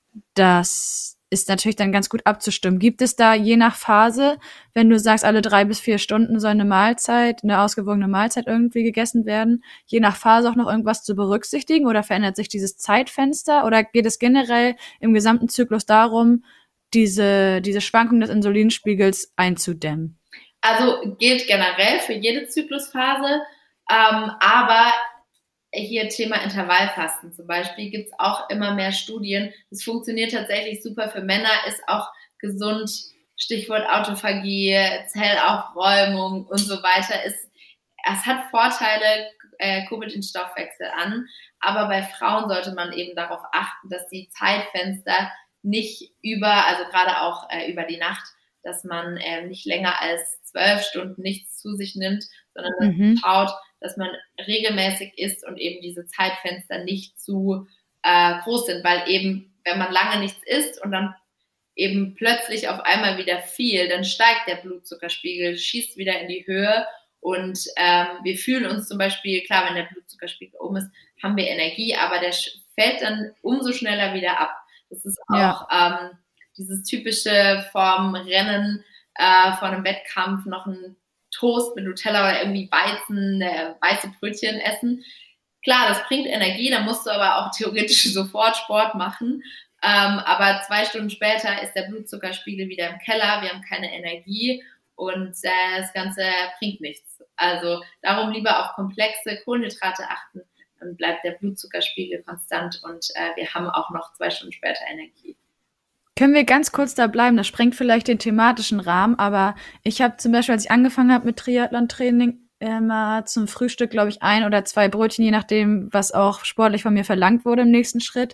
Das ist natürlich dann ganz gut abzustimmen. Gibt es da je nach Phase, wenn du sagst, alle drei bis vier Stunden soll eine Mahlzeit, eine ausgewogene Mahlzeit irgendwie gegessen werden, je nach Phase auch noch irgendwas zu berücksichtigen oder verändert sich dieses Zeitfenster oder geht es generell im gesamten Zyklus darum, diese, diese Schwankung des Insulinspiegels einzudämmen? Also gilt generell für jede Zyklusphase, ähm, aber hier Thema Intervallfasten zum Beispiel, gibt es auch immer mehr Studien. Das funktioniert tatsächlich super für Männer, ist auch gesund, Stichwort Autophagie, Zellaufräumung und so weiter. Es, es hat Vorteile, äh, kurbelt den Stoffwechsel an, aber bei Frauen sollte man eben darauf achten, dass die Zeitfenster nicht über, also gerade auch äh, über die Nacht, dass man äh, nicht länger als zwölf Stunden nichts zu sich nimmt, sondern dass mhm. man schaut, dass man regelmäßig isst und eben diese Zeitfenster nicht zu äh, groß sind, weil eben, wenn man lange nichts isst und dann eben plötzlich auf einmal wieder viel, dann steigt der Blutzuckerspiegel, schießt wieder in die Höhe und ähm, wir fühlen uns zum Beispiel, klar, wenn der Blutzuckerspiegel oben ist, haben wir Energie, aber der fällt dann umso schneller wieder ab. Das ist auch ja. ähm, dieses typische vorm Rennen, äh, vor einem Wettkampf noch ein Toast mit Nutella oder irgendwie Weizen, äh, weiße Brötchen essen. Klar, das bringt Energie, da musst du aber auch theoretisch sofort Sport machen. Ähm, aber zwei Stunden später ist der Blutzuckerspiegel wieder im Keller, wir haben keine Energie und äh, das Ganze bringt nichts. Also darum lieber auf komplexe Kohlenhydrate achten, dann bleibt der Blutzuckerspiegel konstant und äh, wir haben auch noch zwei Stunden später Energie. Können wir ganz kurz da bleiben? Das sprengt vielleicht den thematischen Rahmen, aber ich habe zum Beispiel, als ich angefangen habe mit Triathlon-Training, immer zum Frühstück, glaube ich, ein oder zwei Brötchen, je nachdem, was auch sportlich von mir verlangt wurde im nächsten Schritt,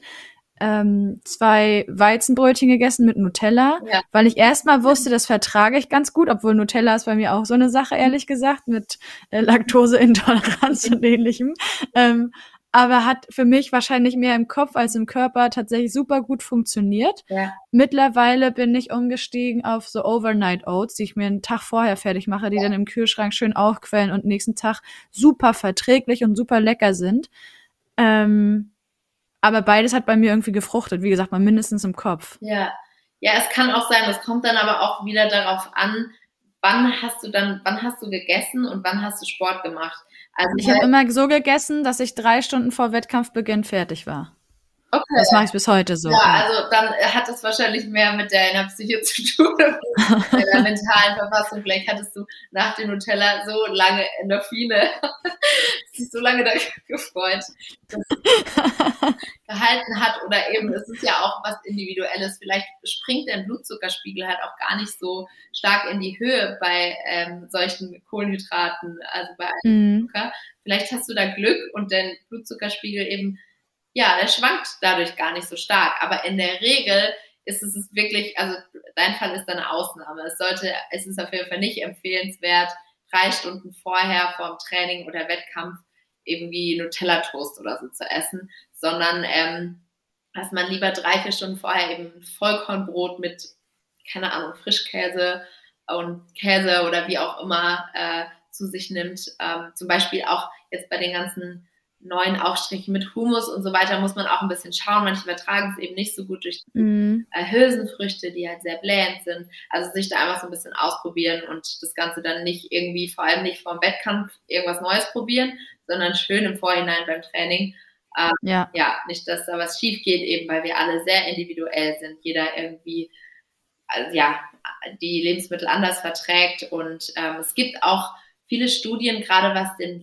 ähm, zwei Weizenbrötchen gegessen mit Nutella, ja. weil ich erstmal wusste, das vertrage ich ganz gut, obwohl Nutella ist bei mir auch so eine Sache, ehrlich gesagt, mit äh, Laktoseintoleranz und ähnlichem. Ähm, aber hat für mich wahrscheinlich mehr im Kopf als im Körper tatsächlich super gut funktioniert. Ja. Mittlerweile bin ich umgestiegen auf so Overnight Oats, die ich mir einen Tag vorher fertig mache, die ja. dann im Kühlschrank schön aufquellen und nächsten Tag super verträglich und super lecker sind. Ähm, aber beides hat bei mir irgendwie gefruchtet, wie gesagt, mal mindestens im Kopf. Ja, ja, es kann auch sein, das kommt dann aber auch wieder darauf an, wann hast du dann, wann hast du gegessen und wann hast du Sport gemacht. Also ich habe immer so gegessen, dass ich drei Stunden vor Wettkampfbeginn fertig war. Okay. Das mache ich bis heute so. Ja, also dann hat es wahrscheinlich mehr mit deiner Psyche zu tun, mit deiner mentalen Verfassung. Vielleicht hattest du nach dem Nutella so lange Endorphine, sich so lange dafür gefreut, dass es gehalten hat. Oder eben, es ist ja auch was Individuelles. Vielleicht springt dein Blutzuckerspiegel halt auch gar nicht so stark in die Höhe bei ähm, solchen Kohlenhydraten, also bei einem mhm. Zucker. Vielleicht hast du da Glück und dein Blutzuckerspiegel eben ja, der schwankt dadurch gar nicht so stark. Aber in der Regel ist es wirklich, also dein Fall ist eine Ausnahme. Es sollte, es ist auf jeden Fall nicht empfehlenswert, drei Stunden vorher vorm Training oder Wettkampf irgendwie Nutella-Toast oder so zu essen, sondern ähm, dass man lieber drei, vier Stunden vorher eben ein Vollkornbrot mit, keine Ahnung, Frischkäse und Käse oder wie auch immer äh, zu sich nimmt. Ähm, zum Beispiel auch jetzt bei den ganzen neuen Aufstrichen mit Hummus und so weiter muss man auch ein bisschen schauen. Manche übertragen es eben nicht so gut durch die Mhm. äh, Hülsenfrüchte, die halt sehr blähend sind. Also sich da einfach so ein bisschen ausprobieren und das Ganze dann nicht irgendwie, vor allem nicht vor dem Wettkampf, irgendwas Neues probieren, sondern schön im Vorhinein beim Training. Ähm, Ja. ja, nicht, dass da was schief geht, eben weil wir alle sehr individuell sind. Jeder irgendwie, also ja, die Lebensmittel anders verträgt und ähm, es gibt auch viele Studien, gerade was den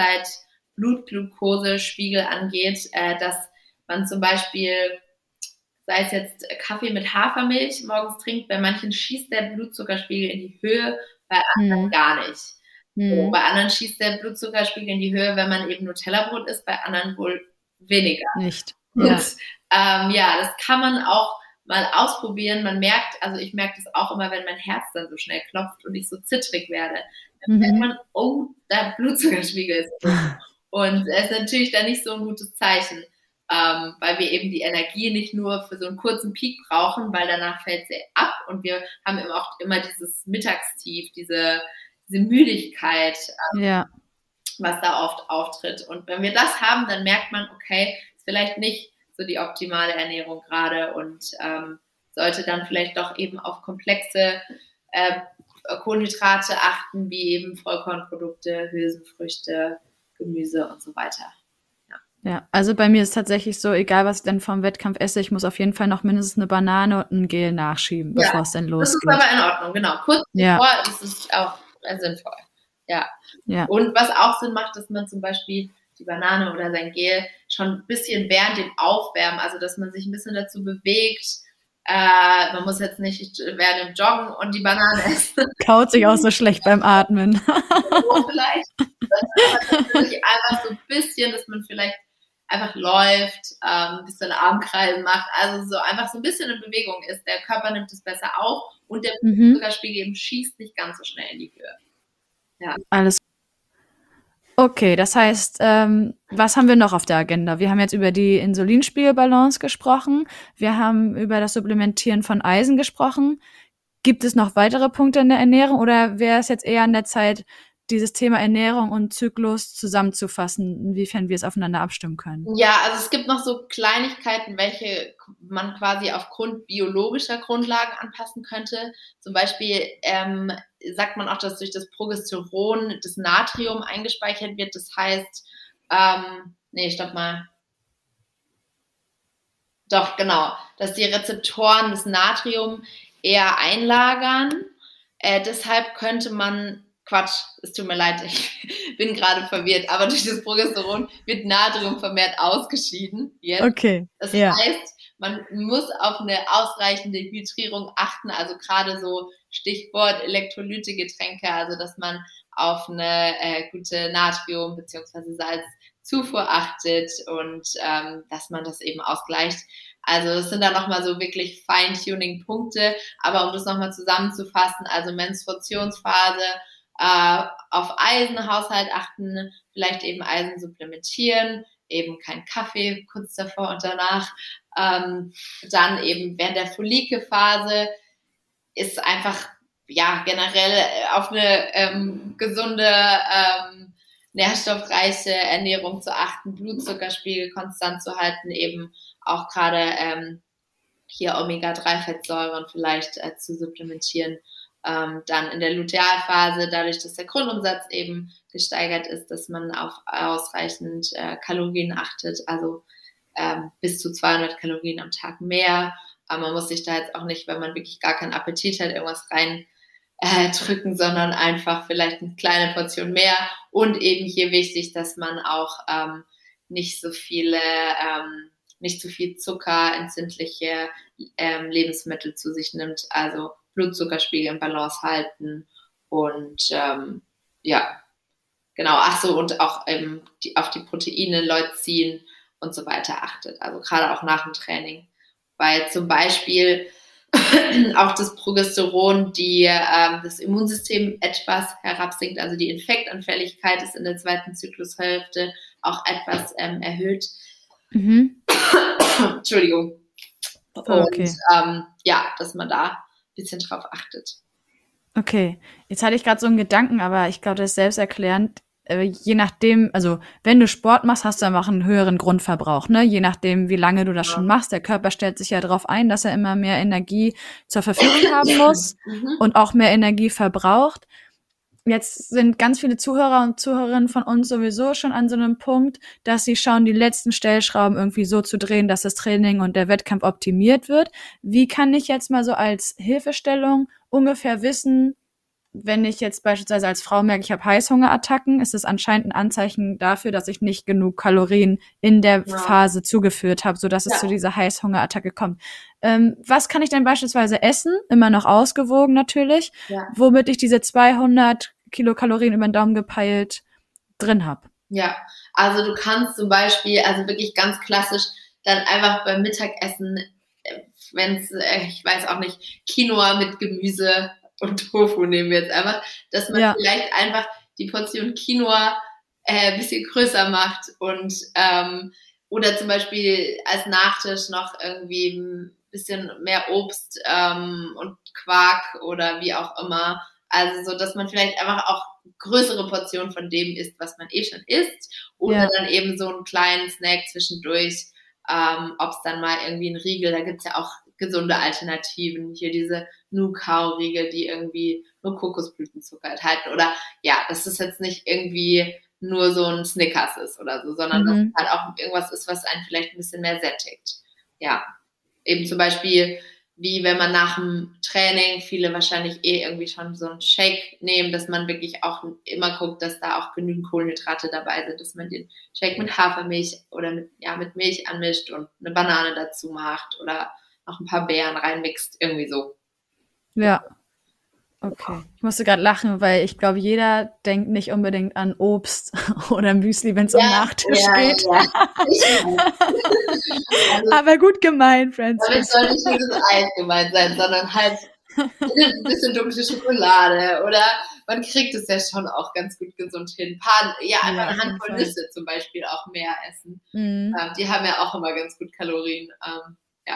Langzeit-Blutglukosespiegel angeht, äh, dass man zum Beispiel, sei es jetzt Kaffee mit Hafermilch morgens trinkt, bei manchen schießt der Blutzuckerspiegel in die Höhe, bei anderen Mhm. gar nicht. So, Mhm. bei anderen schießt der Blutzuckerspiegel in die Höhe, wenn man eben Nutella-Brot isst, bei anderen wohl weniger. Nicht. Und Ja. ähm, ja, das kann man auch mal ausprobieren. Man merkt, also ich merke das auch immer, wenn mein Herz dann so schnell klopft und ich so zittrig werde. Dann merkt Mhm. man, oh, der Blutzuckerspiegel ist hoch. Und es ist natürlich dann nicht so ein gutes Zeichen, ähm, weil wir eben die Energie nicht nur für so einen kurzen Peak brauchen, weil danach fällt sie ab und wir haben immer auch immer dieses Mittagstief, diese, diese Müdigkeit, Ja. was da oft auftritt. Und wenn wir das haben, dann merkt man, okay, ist vielleicht nicht so die optimale Ernährung gerade und ähm, sollte dann vielleicht doch eben auf komplexe äh, Kohlenhydrate achten, wie eben Vollkornprodukte, Hülsenfrüchte, Gemüse und so weiter. Ja, also bei mir ist tatsächlich so, egal was ich dann vom Wettkampf esse, ich muss auf jeden Fall noch mindestens eine Banane und ein Gel nachschieben, Ja, bevor es dann Das ist losgeht. aber in Ordnung, genau. Kurz Ja. bevor ist es auch äh, sinnvoll. Ja. Ja. Und was auch Sinn macht, dass man zum Beispiel die Banane oder sein Gel schon ein bisschen während dem Aufwärmen, also dass man sich ein bisschen dazu bewegt. Äh, man muss jetzt nicht während dem Joggen und die Banane essen. Kaut sich auch so schlecht beim Atmen. So vielleicht. Aber natürlich einfach so ein bisschen, dass man vielleicht einfach läuft, ähm, ein bisschen Armkreisen macht, also so einfach so ein bisschen in Bewegung ist. Der Körper nimmt es besser auf und der Mhm. Blutzuckerspiegel eben schießt nicht ganz so schnell in die Höhe. Ja. Alles. Okay, das heißt, ähm, was haben wir noch auf der Agenda? Wir haben jetzt über die Insulinspiegelbalance gesprochen. Wir haben über das Supplementieren von Eisen gesprochen. Gibt es noch weitere Punkte in der Ernährung oder wäre es jetzt eher an der Zeit, dieses Thema Ernährung und Zyklus zusammenzufassen, inwiefern wir es aufeinander abstimmen können? Ja, also es gibt noch so Kleinigkeiten, welche man quasi aufgrund biologischer Grundlagen anpassen könnte. Zum Beispiel ähm, sagt man auch, dass durch das Progesteron das Natrium eingespeichert wird. Das heißt, ähm, nee, stopp mal. Doch, genau, dass die Rezeptoren das Natrium eher einlagern. Äh, deshalb könnte man, Quatsch, es tut mir leid, ich bin gerade verwirrt, aber durch das Progesteron wird Natrium vermehrt ausgeschieden. Jetzt. Okay, Das ja. heißt, man muss auf eine ausreichende Hydrierung achten, also gerade so Stichwort Elektrolytegetränke, also dass man auf eine äh, gute Natrium- bzw. Salzzufuhr achtet und ähm, dass man das eben ausgleicht. Also es sind dann nochmal so wirklich Feintuning-Punkte, aber um das nochmal zusammenzufassen, also Menstruationsphase, äh, auf Eisenhaushalt achten, vielleicht eben Eisen supplementieren, eben kein Kaffee kurz davor und danach. Ähm, dann eben während der Follikelphase ist einfach ja generell auf eine ähm, gesunde, ähm, nährstoffreiche Ernährung zu achten, Blutzuckerspiegel konstant zu halten, eben auch gerade ähm, hier Omega drei Fettsäuren vielleicht äh, zu supplementieren. Ähm, dann in der Lutealphase, dadurch, dass der Grundumsatz eben gesteigert ist, dass man auf ausreichend äh, Kalorien achtet, also ähm, bis zu zweihundert Kalorien am Tag mehr. Aber man muss sich da jetzt auch nicht, wenn man wirklich gar keinen Appetit hat, irgendwas rein äh, drücken, sondern einfach vielleicht eine kleine Portion mehr. Und eben hier wichtig, dass man auch ähm, nicht so viele, ähm, nicht so viel Zucker, entzündliche ähm, Lebensmittel zu sich nimmt. Also Blutzuckerspiegel in Balance halten und ähm, ja, genau, ach so, und auch eben die, auf die Proteine, Leucin und so weiter achtet. Also gerade auch nach dem Training. Weil zum Beispiel auch das Progesteron die, ähm, das Immunsystem etwas herabsinkt, also die Infektanfälligkeit ist in der zweiten Zyklushälfte auch etwas ähm, erhöht. Mhm. Entschuldigung. Und Okay. ähm, ja, dass man da ein bisschen drauf achtet. Okay, jetzt hatte ich gerade so einen Gedanken, aber ich glaube, das ist selbsterklärend. Äh, je nachdem, also wenn du Sport machst, hast du einfach einen höheren Grundverbrauch, ne? Je nachdem, wie lange du das schon machst. Der Körper stellt sich ja darauf ein, dass er immer mehr Energie zur Verfügung haben muss Mhm. und auch mehr Energie verbraucht. Jetzt sind ganz viele Zuhörer und Zuhörerinnen von uns sowieso schon an so einem Punkt, dass sie schauen, die letzten Stellschrauben irgendwie so zu drehen, dass das Training und der Wettkampf optimiert wird. Wie kann ich jetzt mal so als Hilfestellung ungefähr wissen, wenn ich jetzt beispielsweise als Frau merke, ich habe Heißhungerattacken, ist es anscheinend ein Anzeichen dafür, dass ich nicht genug Kalorien in der Ja. Phase zugeführt habe, sodass es Ja. zu dieser Heißhungerattacke kommt. Ähm, was kann ich denn beispielsweise essen? Immer noch ausgewogen natürlich, Ja. womit ich diese zweihundert Kilokalorien über den Daumen gepeilt drin habe. Ja, also du kannst zum Beispiel, also wirklich ganz klassisch, dann einfach beim Mittagessen, wenn es, äh, ich weiß auch nicht, Quinoa mit Gemüse und Tofu nehmen wir jetzt einfach, dass man Ja. vielleicht einfach die Portion Quinoa äh, ein bisschen größer macht und ähm, oder zum Beispiel als Nachtisch noch irgendwie ein bisschen mehr Obst ähm, und Quark oder wie auch immer. Also so, dass man vielleicht einfach auch größere Portionen von dem isst, was man eh schon isst. Oder Ja. dann eben so einen kleinen Snack zwischendurch, ähm, ob es dann mal irgendwie ein Riegel, da gibt's ja auch gesunde Alternativen. Hier diese Nu-Kao-Riegel, die irgendwie nur Kokosblütenzucker enthalten. Oder ja, dass es jetzt nicht irgendwie nur so ein Snickers ist oder so, sondern dass Mhm. es halt auch irgendwas ist, was einen vielleicht ein bisschen mehr sättigt. Ja, eben zum Beispiel wie wenn man nach dem Training, viele wahrscheinlich eh irgendwie schon so einen Shake nehmen, dass man wirklich auch immer guckt, dass da auch genügend Kohlenhydrate dabei sind, dass man den Shake mit Hafermilch oder mit, ja, mit Milch anmischt und eine Banane dazu macht oder noch ein paar Beeren reinmixt, irgendwie so. Ja. Okay. Ich musste gerade lachen, weil ich glaube, jeder denkt nicht unbedingt an Obst oder Müsli, wenn es um Nachtisch ja, geht. Ja. Ich weiß. Also, Aber gut gemeint, damit Francis. soll nicht dieses Eis gemeint sein, sondern halt ein bisschen dunkle Schokolade oder man kriegt es ja schon auch ganz gut gesund hin. Ein paar, ja, einfach Ja, auf eine jeden Handvoll Fall. Nüsse zum Beispiel auch mehr essen. Mhm. Ähm, die haben ja auch immer ganz gut Kalorien. Ähm, ja.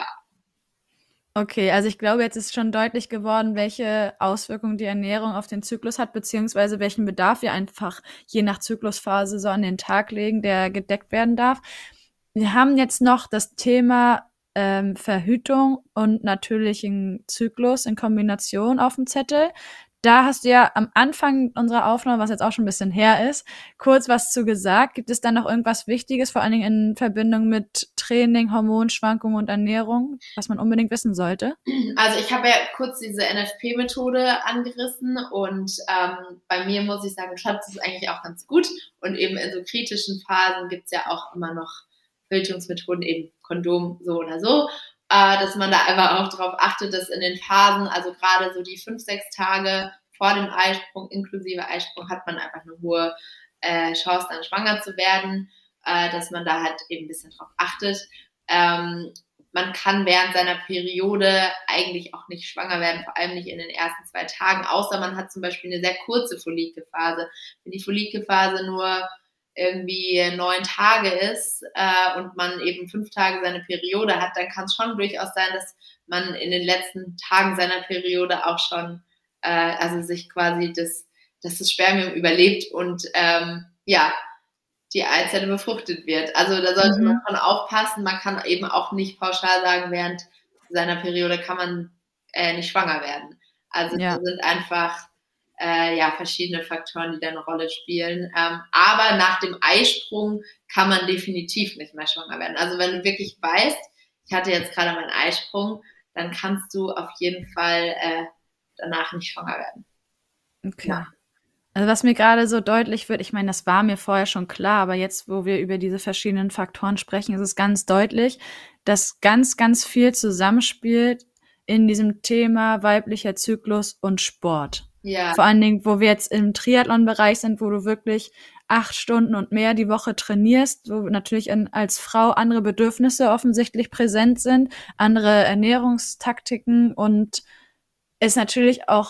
Okay, also ich glaube, jetzt ist schon deutlich geworden, welche Auswirkungen die Ernährung auf den Zyklus hat, beziehungsweise welchen Bedarf wir einfach je nach Zyklusphase so an den Tag legen, der gedeckt werden darf. Wir haben jetzt noch das Thema ähm, Verhütung und natürlichen Zyklus in Kombination auf dem Zettel. Da hast du ja am Anfang unserer Aufnahme, was jetzt auch schon ein bisschen her ist, kurz was zu gesagt. Gibt es da noch irgendwas Wichtiges, vor allen Dingen in Verbindung mit Training, Hormonschwankungen und Ernährung, was man unbedingt wissen sollte? Also ich habe ja kurz diese N F P-Methode angerissen und ähm, bei mir muss ich sagen, klappt es eigentlich auch ganz gut. Und eben in so kritischen Phasen gibt es ja auch immer noch Verhütungsmethoden, eben Kondom so oder so. Äh, dass man da einfach auch darauf achtet, dass in den Phasen, also gerade so die fünf, sechs Tage vor dem Eisprung, inklusive Eisprung, hat man einfach eine hohe äh, Chance, dann schwanger zu werden, äh, dass man da halt eben ein bisschen drauf achtet. Ähm, man kann während seiner Periode eigentlich auch nicht schwanger werden, vor allem nicht in den ersten zwei Tagen, außer man hat zum Beispiel eine sehr kurze Follikelphase. Wenn die Follikelphase nur irgendwie neun Tage ist äh, und man eben fünf Tage seine Periode hat, dann kann es schon durchaus sein, dass man in den letzten Tagen seiner Periode auch schon, äh, also sich quasi das, dass das Spermium überlebt und ähm, ja, die Eizelle befruchtet wird. Also da sollte Mhm. man schon aufpassen. Man kann eben auch nicht pauschal sagen, während seiner Periode kann man äh, nicht schwanger werden. Also Ja. das sind einfach Äh, ja, verschiedene Faktoren, die da eine Rolle spielen. Ähm, aber nach dem Eisprung kann man definitiv nicht mehr schwanger werden. Also wenn du wirklich weißt, ich hatte jetzt gerade meinen Eisprung, dann kannst du auf jeden Fall äh, danach nicht schwanger werden. Okay. Ja. Also was mir gerade so deutlich wird, ich meine, das war mir vorher schon klar, aber jetzt, wo wir über diese verschiedenen Faktoren sprechen, ist es ganz deutlich, dass ganz, ganz viel zusammenspielt in diesem Thema weiblicher Zyklus und Sport. Ja, Vor allen Dingen, wo wir jetzt im Triathlon-Bereich sind, wo du wirklich acht Stunden und mehr die Woche trainierst, wo natürlich in, als Frau andere Bedürfnisse offensichtlich präsent sind, andere Ernährungstaktiken und es natürlich auch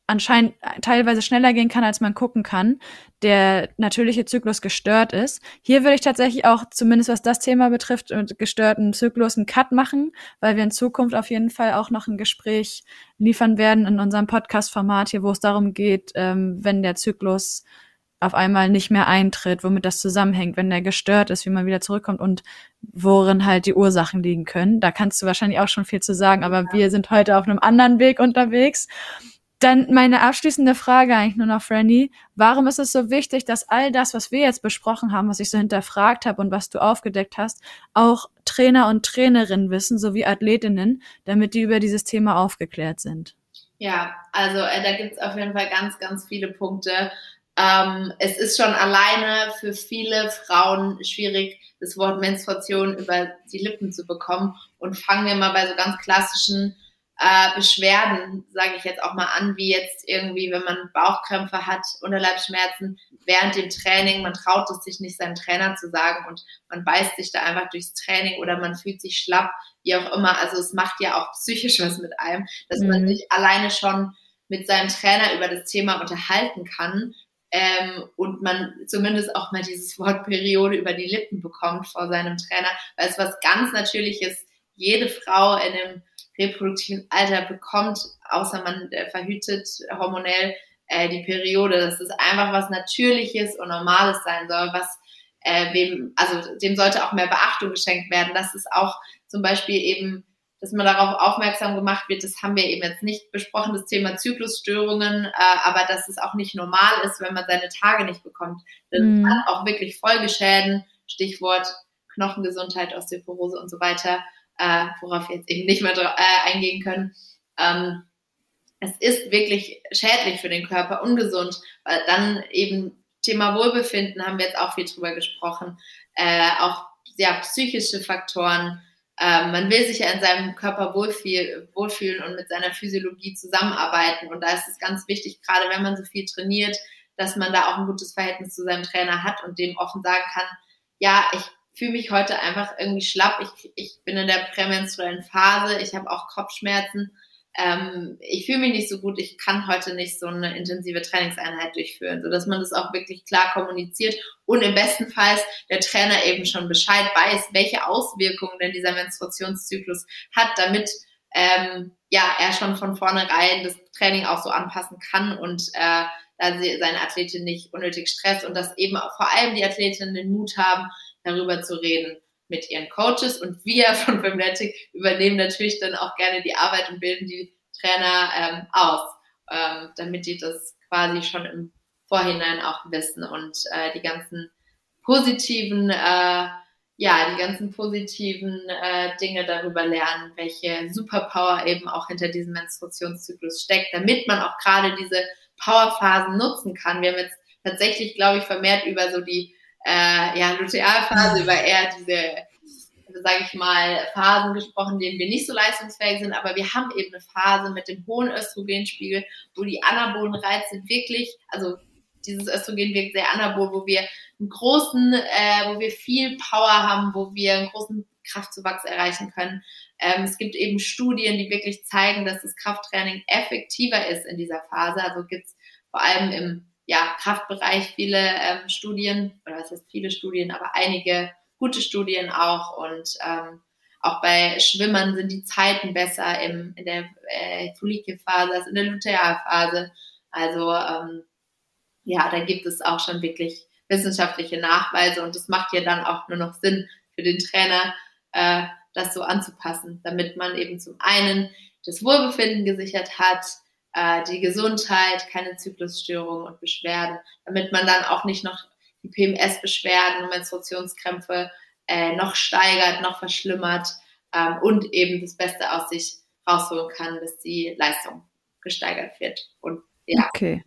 anscheinend teilweise schneller gehen kann, als man gucken kann, der natürliche Zyklus gestört ist. Hier würde ich tatsächlich auch, zumindest was das Thema betrifft, mit gestörten Zyklus einen Cut machen, weil wir in Zukunft auf jeden Fall auch noch ein Gespräch liefern werden in unserem Podcast-Format hier, wo es darum geht, ähm, wenn der Zyklus auf einmal nicht mehr eintritt, womit das zusammenhängt, wenn der gestört ist, wie man wieder zurückkommt und worin halt die Ursachen liegen können. Da kannst du wahrscheinlich auch schon viel zu sagen, aber ja. Wir sind heute auf einem anderen Weg unterwegs. Dann meine abschließende Frage eigentlich nur noch, Franny. Warum ist es so wichtig, dass all das, was wir jetzt besprochen haben, was ich so hinterfragt habe und was du aufgedeckt hast, auch Trainer und Trainerinnen wissen, sowie Athletinnen, damit die über dieses Thema aufgeklärt sind? Ja, also äh, da gibt's auf jeden Fall ganz, ganz viele Punkte. Ähm, es ist schon alleine für viele Frauen schwierig, das Wort Menstruation über die Lippen zu bekommen. Und fangen wir mal bei so ganz klassischen äh, Beschwerden, sage ich jetzt auch mal an, wie jetzt irgendwie, wenn man Bauchkrämpfe hat, Unterleibsschmerzen während dem Training, man traut es sich nicht seinem Trainer zu sagen und man beißt sich da einfach durchs Training oder man fühlt sich schlapp, wie auch immer. Also es macht ja auch psychisch was mit einem, dass mhm. man sich alleine schon mit seinem Trainer über das Thema unterhalten kann. Ähm, und man zumindest auch mal dieses Wort Periode über die Lippen bekommt vor seinem Trainer, weil es was ganz Natürliches jede Frau in dem reproduktiven Alter bekommt, außer man äh, verhütet hormonell äh, die Periode. Das ist einfach was Natürliches und Normales sein soll, was äh, wem, also dem sollte auch mehr Beachtung geschenkt werden. Das ist auch zum Beispiel eben, dass man darauf aufmerksam gemacht wird, das haben wir eben jetzt nicht besprochen, das Thema Zyklusstörungen, äh, aber dass es auch nicht normal ist, wenn man seine Tage nicht bekommt. Das mhm. hat auch wirklich Folgeschäden, Stichwort Knochengesundheit, Osteoporose und so weiter, äh, worauf wir jetzt eben nicht mehr äh, eingehen können. Ähm, es ist wirklich schädlich für den Körper, ungesund, weil dann eben Thema Wohlbefinden haben wir jetzt auch viel drüber gesprochen, äh, auch ja, psychische Faktoren. Ähm, man will sich ja in seinem Körper wohlfühl, wohlfühlen und mit seiner Physiologie zusammenarbeiten. Und da ist es ganz wichtig, gerade wenn man so viel trainiert, dass man da auch ein gutes Verhältnis zu seinem Trainer hat und dem offen sagen kann, ja, ich fühle mich heute einfach irgendwie schlapp, ich, ich bin in der prämenstruellen Phase, ich habe auch Kopfschmerzen, ähm, ich fühle mich nicht so gut, ich kann heute nicht so eine intensive Trainingseinheit durchführen, sodass man das auch wirklich klar kommuniziert und im besten Fall der Trainer eben schon Bescheid weiß, welche Auswirkungen denn dieser Menstruationszyklus hat, damit ähm, ja er schon von vornherein das Training auch so anpassen kann und äh, da seine Athletin nicht unnötig stresst und dass eben auch vor allem die Athletinnen den Mut haben, darüber zu reden mit ihren Coaches. Und wir von Femletic übernehmen natürlich dann auch gerne die Arbeit und bilden die Trainer ähm, aus, ähm, damit die das quasi schon im Vorhinein auch wissen und äh, die ganzen positiven, äh, ja, die ganzen positiven äh, Dinge darüber lernen, welche Superpower eben auch hinter diesem Menstruationszyklus steckt, damit man auch gerade diese Powerphasen nutzen kann. Wir haben jetzt tatsächlich, glaube ich, vermehrt über so die äh, ja, Lutealphase, über eher diese, sage ich mal, Phasen gesprochen, in denen wir nicht so leistungsfähig sind, aber wir haben eben eine Phase mit dem hohen Östrogenspiegel, wo die anabolen Reize wirklich, also dieses Östrogen wirkt sehr anabol, wo wir einen großen, äh, wo wir viel Power haben, wo wir einen großen Kraftzuwachs erreichen können. Ähm, es gibt eben Studien, die wirklich zeigen, dass das Krafttraining effektiver ist in dieser Phase. Also gibt es vor allem im ja, Kraftbereich viele ähm, Studien, oder was heißt viele Studien, aber einige gute Studien auch. Und ähm, auch bei Schwimmern sind die Zeiten besser im, in der äh, Follikelphase als in der Lutealphase. Also ähm, ja, da gibt es auch schon wirklich wissenschaftliche Nachweise und es macht ja dann auch nur noch Sinn für den Trainer, äh, das so anzupassen, damit man eben zum einen das Wohlbefinden gesichert hat, äh, die Gesundheit, keine Zyklusstörungen und Beschwerden, damit man dann auch nicht noch die P M S-Beschwerden und Menstruationskrämpfe äh, noch steigert, noch verschlimmert ähm, und eben das Beste aus sich rausholen kann, dass die Leistung gesteigert wird. Und ja. Okay.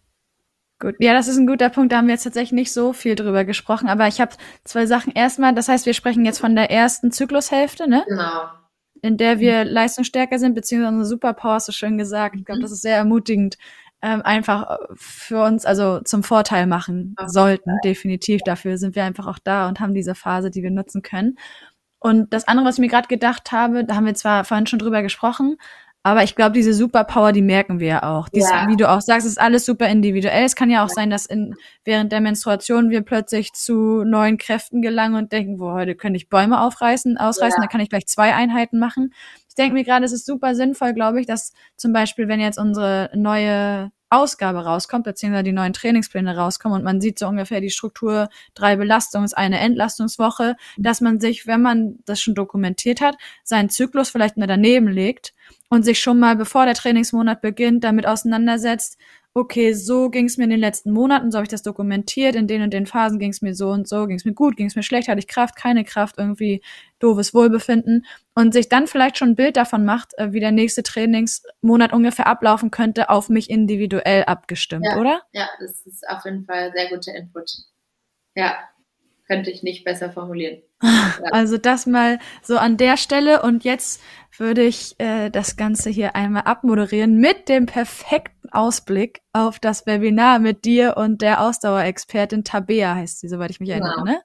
Gut, ja, das ist ein guter Punkt. Da haben wir jetzt tatsächlich nicht so viel drüber gesprochen, aber ich habe zwei Sachen. Erstmal, das heißt, wir sprechen jetzt von der ersten Zyklushälfte, ne? Genau. In der wir leistungsstärker sind, beziehungsweise unsere Superpower, hast du schön gesagt. Ich glaube, das ist sehr ermutigend, ähm, einfach für uns, also zum Vorteil machen sollten, definitiv. Dafür sind wir einfach auch da und haben diese Phase, die wir nutzen können. Und das andere, was ich mir gerade gedacht habe, da haben wir zwar vorhin schon drüber gesprochen, Aber ich glaube, diese Superpower, die merken wir ja auch. Dies, Ja. Wie du auch sagst, ist alles super individuell. Es kann ja auch sein, dass in, während der Menstruation wir plötzlich zu neuen Kräften gelangen und denken, boah, heute könnte ich Bäume aufreißen, ausreißen, Ja. dann kann ich gleich zwei Einheiten machen. Ich denke mir gerade, es ist super sinnvoll, glaube ich, dass zum Beispiel, wenn jetzt unsere neue Ausgabe rauskommt, beziehungsweise die neuen Trainingspläne rauskommen und man sieht so ungefähr die Struktur, drei Belastungen, eine Entlastungswoche, dass man sich, wenn man das schon dokumentiert hat, seinen Zyklus vielleicht mal daneben legt und sich schon mal, bevor der Trainingsmonat beginnt, damit auseinandersetzt, okay, so ging es mir in den letzten Monaten, so habe ich das dokumentiert, in den und den Phasen ging es mir so und so, ging es mir gut, ging es mir schlecht, hatte ich Kraft, keine Kraft, irgendwie doofes Wohlbefinden und sich dann vielleicht schon ein Bild davon macht, wie der nächste Trainingsmonat ungefähr ablaufen könnte, auf mich individuell abgestimmt, Ja. oder? Ja, das ist auf jeden Fall sehr guter Input. Ja, könnte ich nicht besser formulieren. Ja. Also das mal so an der Stelle und jetzt würde ich äh, das Ganze hier einmal abmoderieren mit dem perfekten Ausblick auf das Webinar mit dir und der Ausdauerexpertin Tabea, heißt sie, soweit ich mich Genau. erinnere, ne?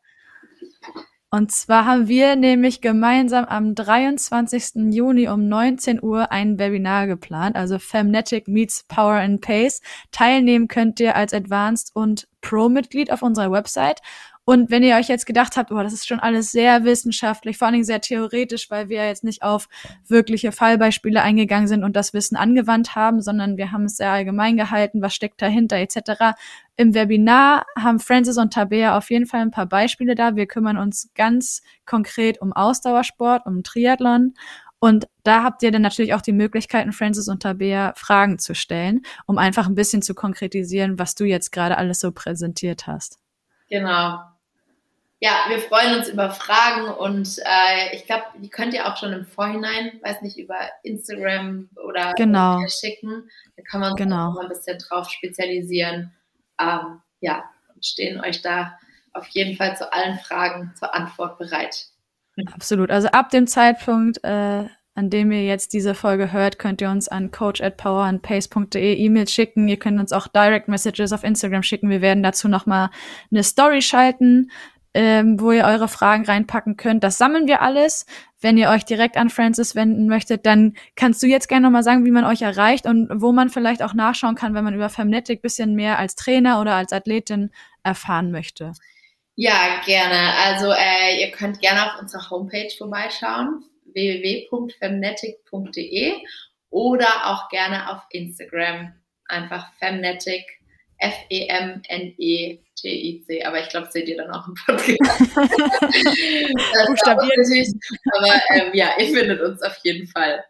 Und zwar haben wir nämlich gemeinsam am dreiundzwanzigsten Juni um neunzehn Uhr ein Webinar geplant, also Femnetic meets Power and Pace. Teilnehmen könnt ihr als Advanced und Pro-Mitglied auf unserer Website. Und wenn ihr euch jetzt gedacht habt, oh, das ist schon alles sehr wissenschaftlich, vor allen Dingen sehr theoretisch, weil wir jetzt nicht auf wirkliche Fallbeispiele eingegangen sind und das Wissen angewandt haben, sondern wir haben es sehr allgemein gehalten, was steckt dahinter et cetera. Im Webinar haben Frances und Tabea auf jeden Fall ein paar Beispiele da. Wir kümmern uns ganz konkret um Ausdauersport, um Triathlon. Und da habt ihr dann natürlich auch die Möglichkeiten, Frances und Tabea Fragen zu stellen, um einfach ein bisschen zu konkretisieren, was du jetzt gerade alles so präsentiert hast. Genau. Ja, wir freuen uns über Fragen und äh, ich glaube, die könnt ihr auch schon im Vorhinein, weiß nicht, über Instagram oder Genau. schicken. Da kann man uns Genau. auch mal ein bisschen drauf spezialisieren. Ähm, ja, und stehen euch da auf jeden Fall zu allen Fragen zur Antwort bereit. Absolut. Also ab dem Zeitpunkt, äh, an dem ihr jetzt diese Folge hört, könnt ihr uns an coach at power and pace punkt de E-Mails schicken. Ihr könnt uns auch Direct Messages auf Instagram schicken. Wir werden dazu nochmal eine Story schalten, ähm, wo ihr eure Fragen reinpacken könnt. Das sammeln wir alles. Wenn ihr euch direkt an Frances wenden möchtet, dann kannst du jetzt gerne nochmal sagen, wie man euch erreicht und wo man vielleicht auch nachschauen kann, wenn man über Femnetic ein bisschen mehr als Trainer oder als Athletin erfahren möchte. Ja, gerne. Also äh, ihr könnt gerne auf unserer Homepage vorbeischauen, w w w punkt femnetic punkt de oder auch gerne auf Instagram, einfach Femnetic, F E M N E T I C, aber ich glaube, seht ihr dann auch im Podcast. Das Buchstabiert. natürlich, aber ähm, ja, ihr findet uns auf jeden Fall.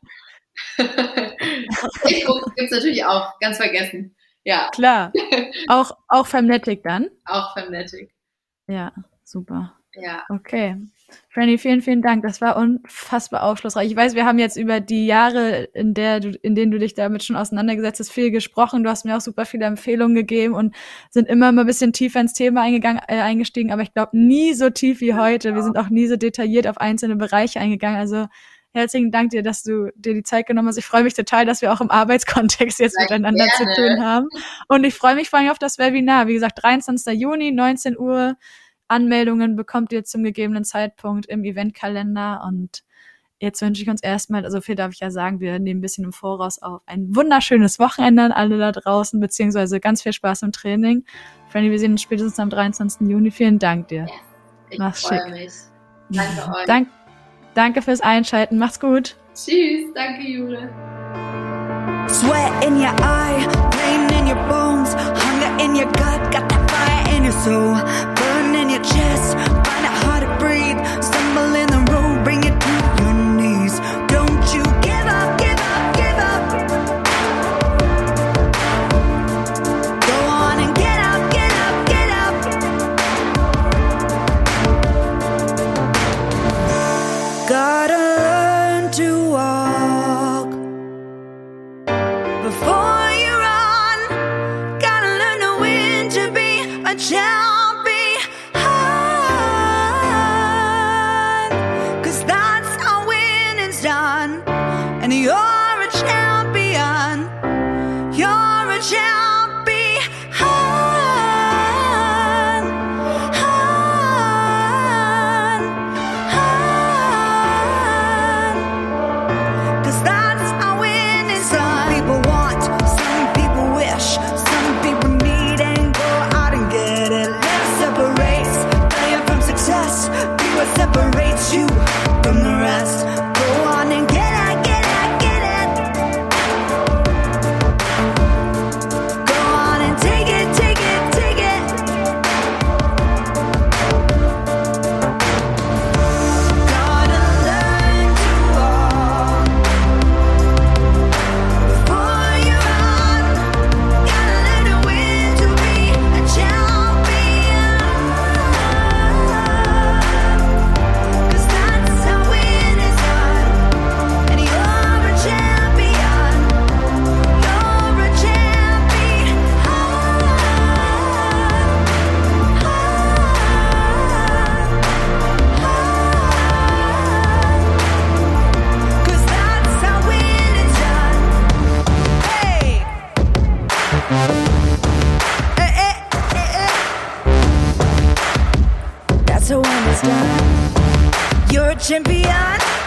Facebook gibt es natürlich auch, ganz vergessen. Ja, Klar. Auch, auch Femnetic dann? auch Femnetic. Ja, super. Ja. Okay. Franny, vielen, vielen Dank. Das war unfassbar aufschlussreich. Ich weiß, wir haben jetzt über die Jahre, in der du, in denen du dich damit schon auseinandergesetzt hast, viel gesprochen. Du hast mir auch super viele Empfehlungen gegeben und sind immer mal ein bisschen tiefer ins Thema eingegangen, äh, eingestiegen, aber ich glaube nie so tief wie heute. Wir sind auch nie so detailliert auf einzelne Bereiche eingegangen. Also herzlichen Dank dir, dass du dir die Zeit genommen hast. Ich freue mich total, dass wir auch im Arbeitskontext jetzt Sehr miteinander gerne. zu tun haben. Und ich freue mich vor allem auf das Webinar. Wie gesagt, dreiundzwanzigsten Juni, neunzehn Uhr. Anmeldungen bekommt ihr zum gegebenen Zeitpunkt im Eventkalender. Und jetzt wünsche ich uns erstmal, also viel darf ich ja sagen, wir nehmen ein bisschen im Voraus auf ein wunderschönes Wochenende an alle da draußen, beziehungsweise ganz viel Spaß im Training. Franny, wir sehen uns spätestens am dreiundzwanzigsten Juni. Vielen Dank dir. Yes. Ich Mach's freue schick. mich. Danke euch. Dank, danke fürs Einschalten. Macht's gut. Tschüss. Danke, Jule. Sweat in your eye, pain in your bones, hunger in your gut, got that fire in your soul, burn in your chest, find it hard to breathe, stumble in the road, bring it to your knees. Don't you give up, give up, give up. Go on and get up, get up, get up. Gotta learn to walk before you run, gotta learn to win to be a champion. So when it's done, you're a champion.